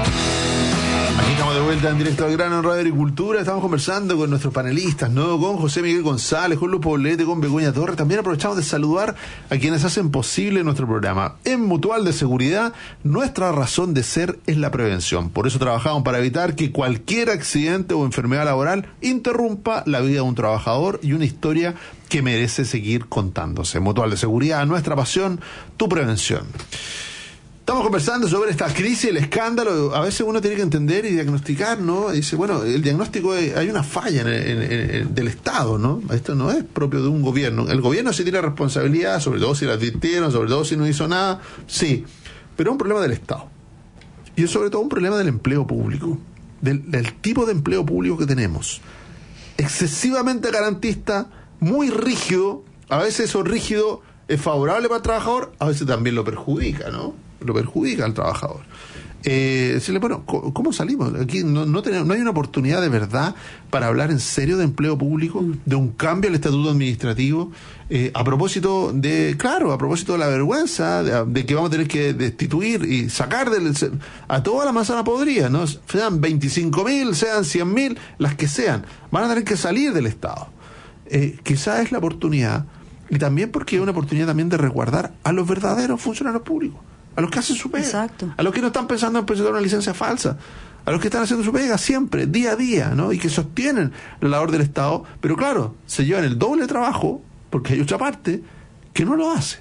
Aquí estamos de vuelta en Directo al Grano en Radio Agricultura. Estamos conversando con nuestros panelistas, ¿no? Con José Miguel González, con Luz Poblete, con Begoña Torres. También aprovechamos de saludar a quienes hacen posible nuestro programa. En Mutual de Seguridad, nuestra razón de ser es la prevención. Por eso trabajamos para evitar que cualquier accidente o enfermedad laboral interrumpa la vida de un trabajador y una historia que merece seguir contándose. Mutual de Seguridad, nuestra pasión, tu prevención. Estamos conversando sobre esta crisis, el escándalo. A veces uno tiene que entender y diagnosticar, ¿no? Y dice, bueno, el diagnóstico es, hay una falla en el, en, en, del Estado, ¿no? Esto no es propio de un gobierno. El gobierno sí tiene responsabilidad, sobre todo si la advirtieron, sobre todo si no hizo nada, sí. Pero es un problema del Estado. Y es sobre todo un problema del empleo público, del, del tipo de empleo público que tenemos. Excesivamente garantista, muy rígido. A veces eso rígido es favorable para el trabajador, a veces también lo perjudica, ¿no? Lo perjudica al trabajador. Eh, decirle, bueno, ¿cómo salimos? Aquí no, no, tenemos, no hay una oportunidad de verdad para hablar en serio de empleo público, de un cambio al estatuto administrativo, eh, a propósito de, claro, a propósito de la vergüenza, de, de que vamos a tener que destituir y sacar del, a toda la manzana podrida, ¿no? Sean veinticinco mil, sean cien mil, las que sean, van a tener que salir del Estado. Eh, quizás es la oportunidad, y también porque es una oportunidad también de resguardar a los verdaderos funcionarios públicos, a los que hacen su pega, exacto, a los que no están pensando en presentar una licencia falsa, a los que están haciendo su pega siempre, día a día, ¿no? Y que sostienen la labor del Estado, pero claro, se llevan el doble de trabajo porque hay otra parte que no lo hace.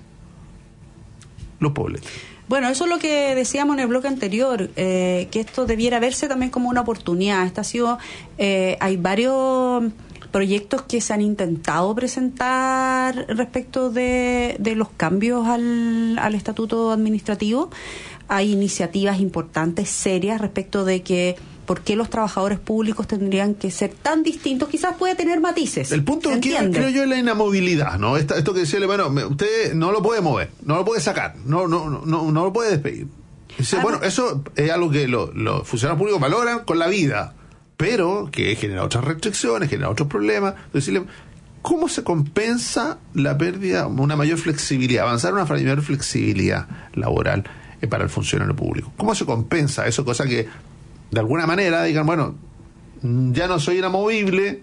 Los pobres. Bueno, eso es lo que decíamos en el bloque anterior, eh, que esto debiera verse también como una oportunidad. Esta ha sido, eh, hay varios proyectos que se han intentado presentar respecto de, de los cambios al, al estatuto administrativo. Hay iniciativas importantes, serias, respecto de que por qué los trabajadores públicos tendrían que ser tan distintos. Quizás puede tener matices. El punto que creo yo es la inamovilidad, ¿no? Esta, esto que decirle, bueno, usted no lo puede mover, no lo puede sacar, no no no, no lo puede despedir. Dice, ah, bueno, no. Eso es algo que los lo funcionarios públicos valoran con la vida, pero que genera otras restricciones, genera otros problemas. Decirle, ¿cómo se compensa la pérdida, una mayor flexibilidad, avanzar una mayor flexibilidad laboral eh, para el funcionario público? ¿Cómo se compensa eso? Cosa que, de alguna manera, digan, bueno, ya no soy inamovible,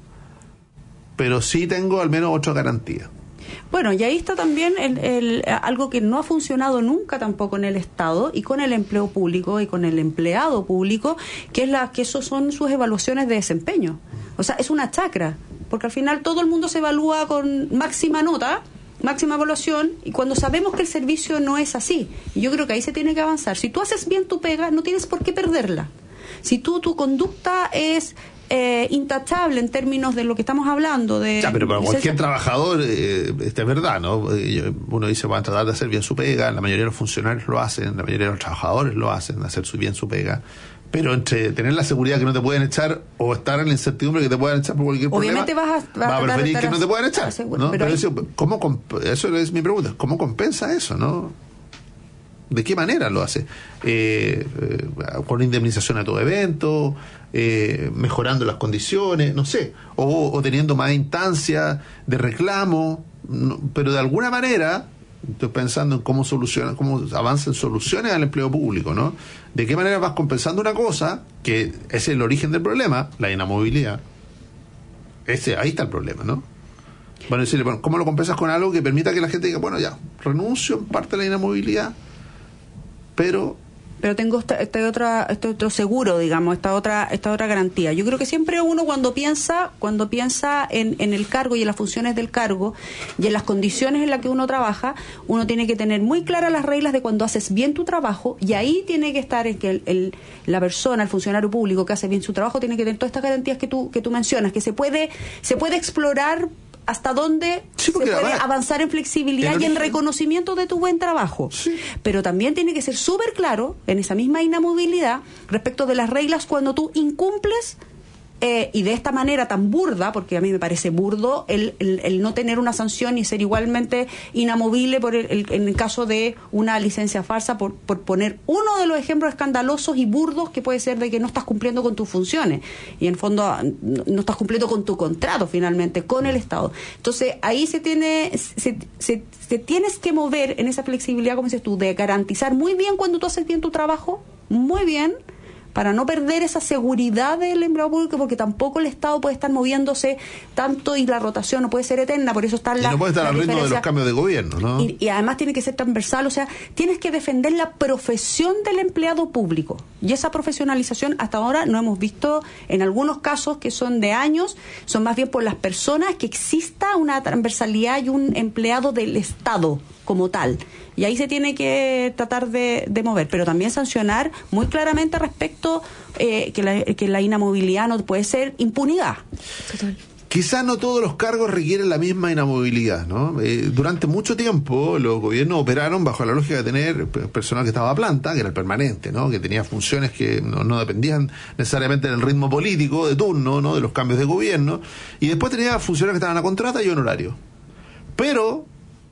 pero sí tengo al menos otra garantía. Bueno, y ahí está también el, el, algo que no ha funcionado nunca tampoco en el Estado y con el empleo público y con el empleado público, que es la que esos son sus evaluaciones de desempeño. O sea, es una chacra. porque al final todo el mundo se evalúa con máxima nota, máxima evaluación, y cuando sabemos que el servicio no es así, y yo creo que ahí se tiene que avanzar. Si tú haces bien tu pega, no tienes por qué perderla. Si tú, tu conducta es eh, intachable en términos de lo que estamos hablando de... Ya, pero para cualquier trabajador, eh, esto es verdad, ¿no? Uno dice, van a tratar de hacer bien su pega, la mayoría de los funcionarios lo hacen, la mayoría de los trabajadores lo hacen, hacer su, bien su pega. Pero entre tener la seguridad que no te pueden echar o estar en la incertidumbre que te pueden echar por cualquier Obviamente problema, vas a, vas va a preferir a que no te puedan echar, seguro, ¿no? pero Pero ahí... eso, ¿cómo comp- eso es mi pregunta, ¿cómo compensa eso, no? ¿De qué manera lo hace? Eh, eh, con indemnización a todo evento, eh, mejorando las condiciones, no sé, o, o teniendo más instancias de reclamo, no, pero de alguna manera, estoy pensando en cómo soluciona, cómo avanzan soluciones al empleo público, ¿no? ¿De qué manera vas compensando una cosa que es el origen del problema, la inamovilidad? Ese, ahí está el problema, ¿no? Bueno, decirle, bueno, ¿cómo lo compensas con algo que permita que la gente diga, bueno, ya, renuncio en parte a la inamovilidad, pero pero tengo este, este otra este otro seguro, digamos, esta otra esta otra garantía. Yo creo que siempre uno cuando piensa cuando piensa en, en el cargo y en las funciones del cargo y en las condiciones en las que uno trabaja, uno tiene que tener muy claras las reglas de cuando haces bien tu trabajo, y ahí tiene que estar en que el, el, la persona, el funcionario público que hace bien su trabajo tiene que tener todas estas garantías que tú que tú mencionas, que se puede se puede explorar hasta dónde sí, se puede además, avanzar en flexibilidad en y en reconocimiento de tu buen trabajo. Sí. Pero también tiene que ser súper claro en esa misma inamovilidad respecto de las reglas cuando tú incumples eh, y de esta manera tan burda, porque a mí me parece burdo el, el, el no tener una sanción y ser igualmente inamovible por el, el, en el caso de una licencia falsa, por, por poner uno de los ejemplos escandalosos y burdos que puede ser de que no estás cumpliendo con tus funciones y en fondo no, no estás cumpliendo con tu contrato finalmente con el Estado. Entonces ahí se tiene se, se, se tienes que mover en esa flexibilidad, como dices tú, de garantizar muy bien cuando tú haces bien tu trabajo, muy bien, para no perder esa seguridad del empleado público, porque tampoco el Estado puede estar moviéndose tanto y la rotación no puede ser eterna, por eso está la... Y no puede estar la al ritmo de diferencia. los cambios de gobierno, ¿no? Y, y además tiene que ser transversal, o sea, tienes que defender la profesión del empleado público. Y esa profesionalización hasta ahora no hemos visto, en algunos casos que son de años, son más bien por las personas, que exista una transversalidad y un empleado del Estado como tal. Y ahí se tiene que tratar de, de mover, pero también sancionar muy claramente respecto eh, que, la, que la inamovilidad no puede ser impunidad. Total. Quizás no todos los cargos requieren la misma inamovilidad, ¿no? Eh, durante mucho tiempo los gobiernos operaron bajo la lógica de tener personal que estaba a planta, que era el permanente, ¿no? Que tenía funciones que no, no dependían necesariamente del ritmo político de turno, ¿no? De los cambios de gobierno, y después tenía funciones que estaban a contrata y honorario. Pero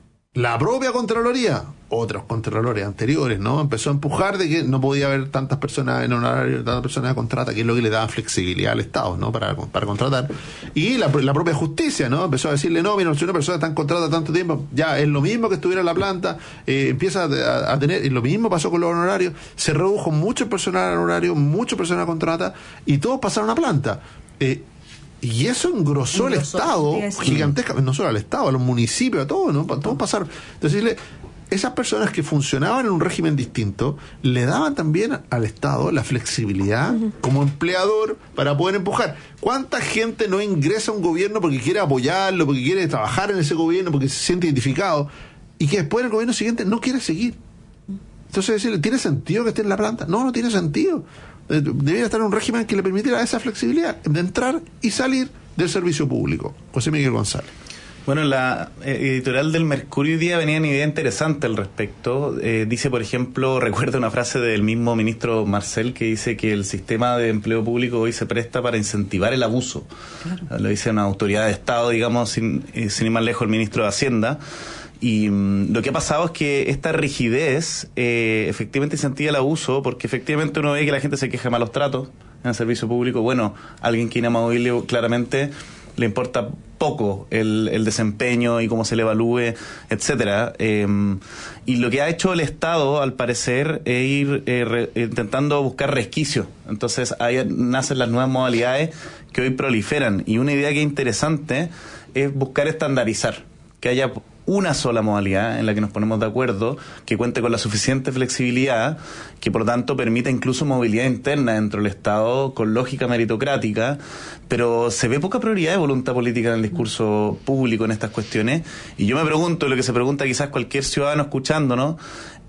la propia Contraloría, otros contralores anteriores, ¿no? Empezó a empujar de que no podía haber tantas personas en horario, tantas personas a contrata, que es lo que le daba flexibilidad al Estado, ¿no? Para, para contratar. Y la, la propia justicia, ¿no? Empezó a decirle, no, mira, si una persona está en contrata tanto tiempo, ya es lo mismo que estuviera en la planta, eh, empieza a, a tener, y lo mismo pasó con los honorarios, se redujo mucho personal en horario, mucho personal a contrata, y todos pasaron a planta. Eh, Y eso engrosó, engrosó el Estado gigantescamente, no solo al Estado, a los municipios, a todos, ¿no? Todos pasaron. Entonces, esas personas que funcionaban en un régimen distinto le daban también al Estado la flexibilidad uh-huh. como empleador para poder empujar. ¿Cuánta gente no ingresa a un gobierno porque quiere apoyarlo, porque quiere trabajar en ese gobierno, porque se siente identificado, y que después el gobierno siguiente no quiere seguir? Entonces, decirle, ¿tiene sentido que esté en la planta? No, no tiene sentido. Debería estar en un régimen que le permitiera esa flexibilidad de entrar y salir del servicio público. José Miguel González. Bueno, la editorial del Mercurio hoy día venía una idea interesante al respecto. Eh, dice, por ejemplo, recuerdo una frase del mismo ministro Marcel que dice que el sistema de empleo público hoy se presta para incentivar el abuso. Claro. Lo dice una autoridad de Estado, digamos, sin, sin ir más lejos, el ministro de Hacienda. Y um, lo que ha pasado es que esta rigidez eh, efectivamente incentiva el abuso, porque efectivamente uno ve que la gente se queja de malos tratos en el servicio público. Bueno, alguien que inamovible claramente le importa poco el, el desempeño y cómo se le evalúe, etcétera. Eh, y lo que ha hecho el Estado, al parecer, es ir eh, re, intentando buscar resquicios. Entonces ahí nacen las nuevas modalidades que hoy proliferan. Y una idea que es interesante es buscar estandarizar, que haya una sola modalidad en la que nos ponemos de acuerdo, que cuente con la suficiente flexibilidad, que por lo tanto permita incluso movilidad interna dentro del Estado con lógica meritocrática, pero se ve poca prioridad de voluntad política en el discurso público en estas cuestiones, y yo me pregunto, lo que se pregunta quizás cualquier ciudadano escuchándonos,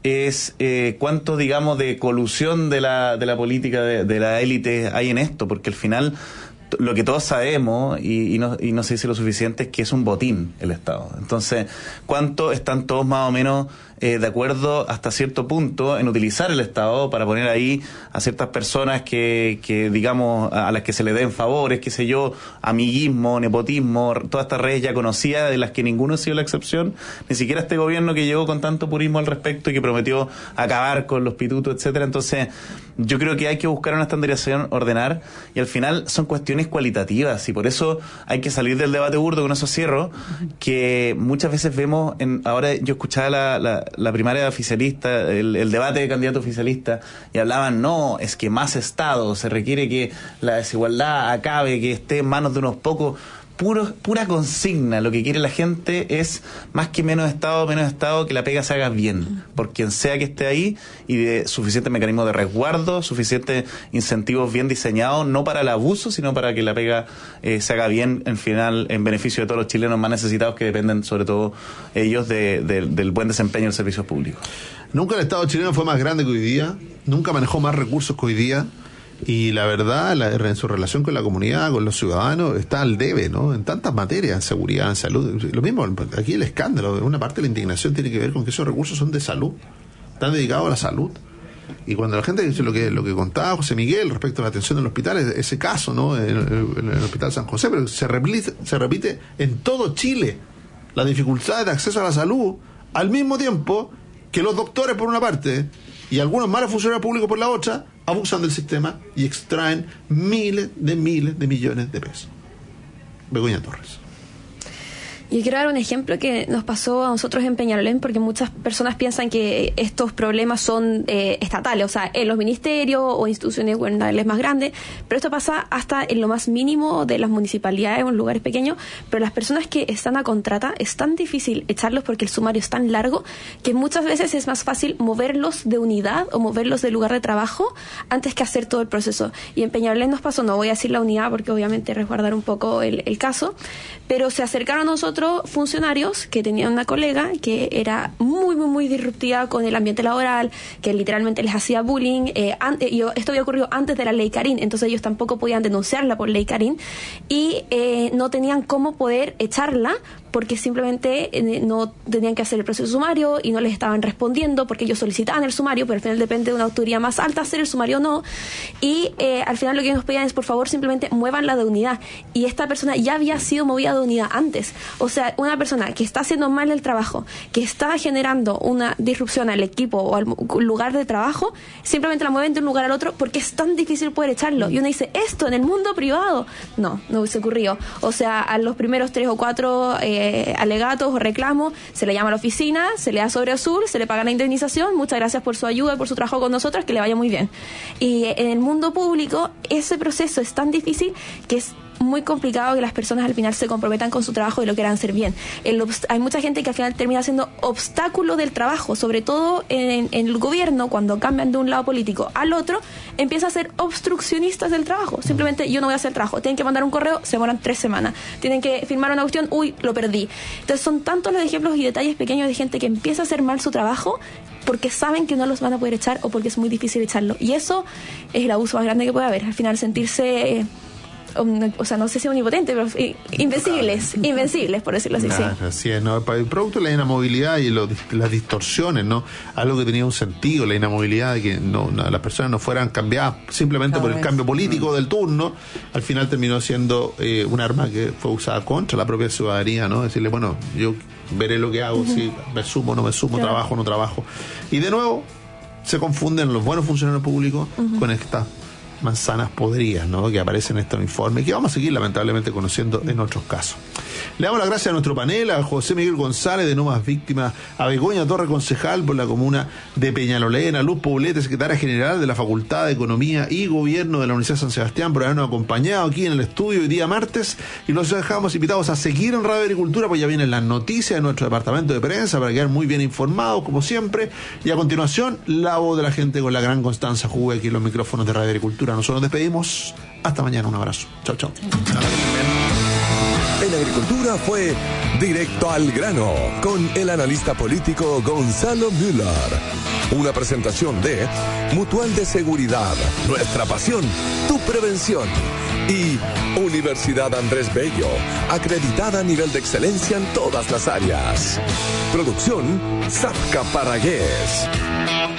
es eh, cuánto, digamos, de colusión de la, de la política de, de la élite hay en esto, porque al final lo que todos sabemos y, y, no, y no se dice lo suficiente es que es un botín el Estado. Entonces, ¿cuánto están todos más o menos eh, de acuerdo hasta cierto punto en utilizar el Estado para poner ahí a ciertas personas que, que digamos, a, a las que se le den favores, qué sé yo, amiguismo, nepotismo, todas estas redes ya conocidas de las que ninguno ha sido la excepción, ni siquiera este gobierno que llegó con tanto purismo al respecto y que prometió acabar con los pitutos, etcétera? Entonces, yo creo que hay que buscar una estandarización, ordenar, y al final son cuestiones cualitativas, y por eso hay que salir del debate burdo, con eso cierro, que muchas veces vemos, en, ahora yo escuchaba la, la, la primaria oficialista, el, el debate de candidato oficialista, y hablaban, no, es que más Estado, se requiere que la desigualdad acabe, que esté en manos de unos pocos. Puro, pura consigna. Lo que quiere la gente es más que menos Estado, menos Estado, que la pega se haga bien, por quien sea que esté ahí, y de suficiente mecanismo de resguardo, suficientes incentivos bien diseñados, no para el abuso, sino para que la pega eh, se haga bien, en final, en beneficio de todos los chilenos más necesitados, que dependen sobre todo ellos de, de, del buen desempeño de los servicios públicos. Nunca el Estado chileno fue más grande que hoy día, nunca manejó más recursos que hoy día. Y la verdad, la, en su relación con la comunidad, con los ciudadanos, está al debe, ¿no? En tantas materias, en seguridad, en salud. Lo mismo, aquí el escándalo, una parte de la indignación tiene que ver con que esos recursos son de salud, están dedicados a la salud. Y cuando la gente dice lo que lo que contaba José Miguel respecto a la atención en el hospital, ese caso, ¿no? En, en, en el Hospital San José, pero se repite, se repite en todo Chile, la dificultad de acceso a la salud, al mismo tiempo que los doctores por una parte y algunos malos funcionarios públicos por la otra abusan del sistema y extraen miles de miles de millones de pesos. Begoña Torres. Y quiero dar un ejemplo que nos pasó a nosotros en Peñalolén, porque muchas personas piensan que estos problemas son eh, estatales, o sea, en los ministerios o instituciones gubernamentales más grandes, pero esto pasa hasta en lo más mínimo de las municipalidades o en lugares pequeños. Pero las personas que están a contrata es tan difícil echarlos porque el sumario es tan largo que muchas veces es más fácil moverlos de unidad o moverlos de lugar de trabajo antes que hacer todo el proceso. Y en Peñalolén nos pasó, no voy a decir la unidad porque obviamente resguardar un poco el, el caso, pero se acercaron a nosotros funcionarios que tenían una colega que era muy, muy, muy disruptiva con el ambiente laboral, que literalmente les hacía bullying. Eh, antes, y esto había ocurrido antes de la ley Carín, entonces ellos tampoco podían denunciarla por ley Carín, y eh, no tenían cómo poder echarla porque simplemente eh, no tenían que hacer el proceso sumario y no les estaban respondiendo porque ellos solicitaban el sumario, pero al final depende de una autoridad más alta hacer el sumario o no, y eh, al final lo que nos pedían es por favor simplemente muévanla de unidad, y esta persona ya había sido movida de unidad antes. O sea, una persona que está haciendo mal el trabajo, que está generando una disrupción al equipo o al lugar de trabajo, simplemente la mueven de un lugar al otro porque es tan difícil poder echarlo. Y uno dice, esto en el mundo privado, no, no hubiese ocurrido. O sea, a los primeros tres o cuatro eh, alegatos o reclamos se le llama a la oficina, se le da sobre azul, se le paga la indemnización, muchas gracias por su ayuda y por su trabajo con nosotros, que le vaya muy bien. Y en el mundo público ese proceso es tan difícil que es muy complicado que las personas al final se comprometan con su trabajo y lo quieran hacer bien. El, hay mucha gente que al final termina siendo obstáculo del trabajo, sobre todo en, en el gobierno, cuando cambian de un lado político al otro, empieza a ser obstruccionistas del trabajo. Simplemente yo no voy a hacer trabajo. Tienen que mandar un correo, se demoran tres semanas. Tienen que firmar una cuestión, uy, lo perdí. Entonces son tantos los ejemplos y detalles pequeños de gente que empieza a hacer mal su trabajo porque saben que no los van a poder echar o porque es muy difícil echarlo. Y eso es el abuso más grande que puede haber. Al final sentirse... Eh, o sea, no sé si omnipotente, pero invencibles, invencibles, por decirlo así. Claro, sí. Así es, ¿no? Para el producto de la inamovilidad y lo, las distorsiones, ¿no? Algo que tenía un sentido, la inamovilidad, de que no, no, las personas no fueran cambiadas simplemente por el cambio político del turno, al final terminó siendo eh, un arma que fue usada contra la propia ciudadanía, ¿no? Decirle, bueno, yo veré lo que hago, uh-huh. si me sumo o no me sumo, claro. trabajo o no trabajo. Y de nuevo, se confunden los buenos funcionarios públicos uh-huh. con estas manzanas podridas, ¿no?, que aparecen en este informe y que vamos a seguir lamentablemente conociendo en otros casos. Le damos las gracias a nuestro panel, a José Miguel González de No Más Víctimas, a Begoña Torre, concejal por la comuna de Peñalolén, a Luz Poblete, secretaria general de la Facultad de Economía y Gobierno de la Universidad de San Sebastián, por habernos acompañado aquí en el estudio hoy día martes, y los dejamos invitados a seguir en Radio Agricultura, pues ya vienen las noticias de nuestro departamento de prensa para quedar muy bien informados como siempre, y a continuación la voz de la gente con la gran Constanza Juve aquí en los micrófonos de Radio Agricultura. Nosotros nos despedimos, hasta mañana, un abrazo, chao chao. En Agricultura fue Directo al Grano con el analista político Gonzalo Müller. Una presentación de Mutual de Seguridad, nuestra pasión, tu prevención. Y Universidad Andrés Bello, acreditada a nivel de excelencia en todas las áreas. Producción Zapca Paragués.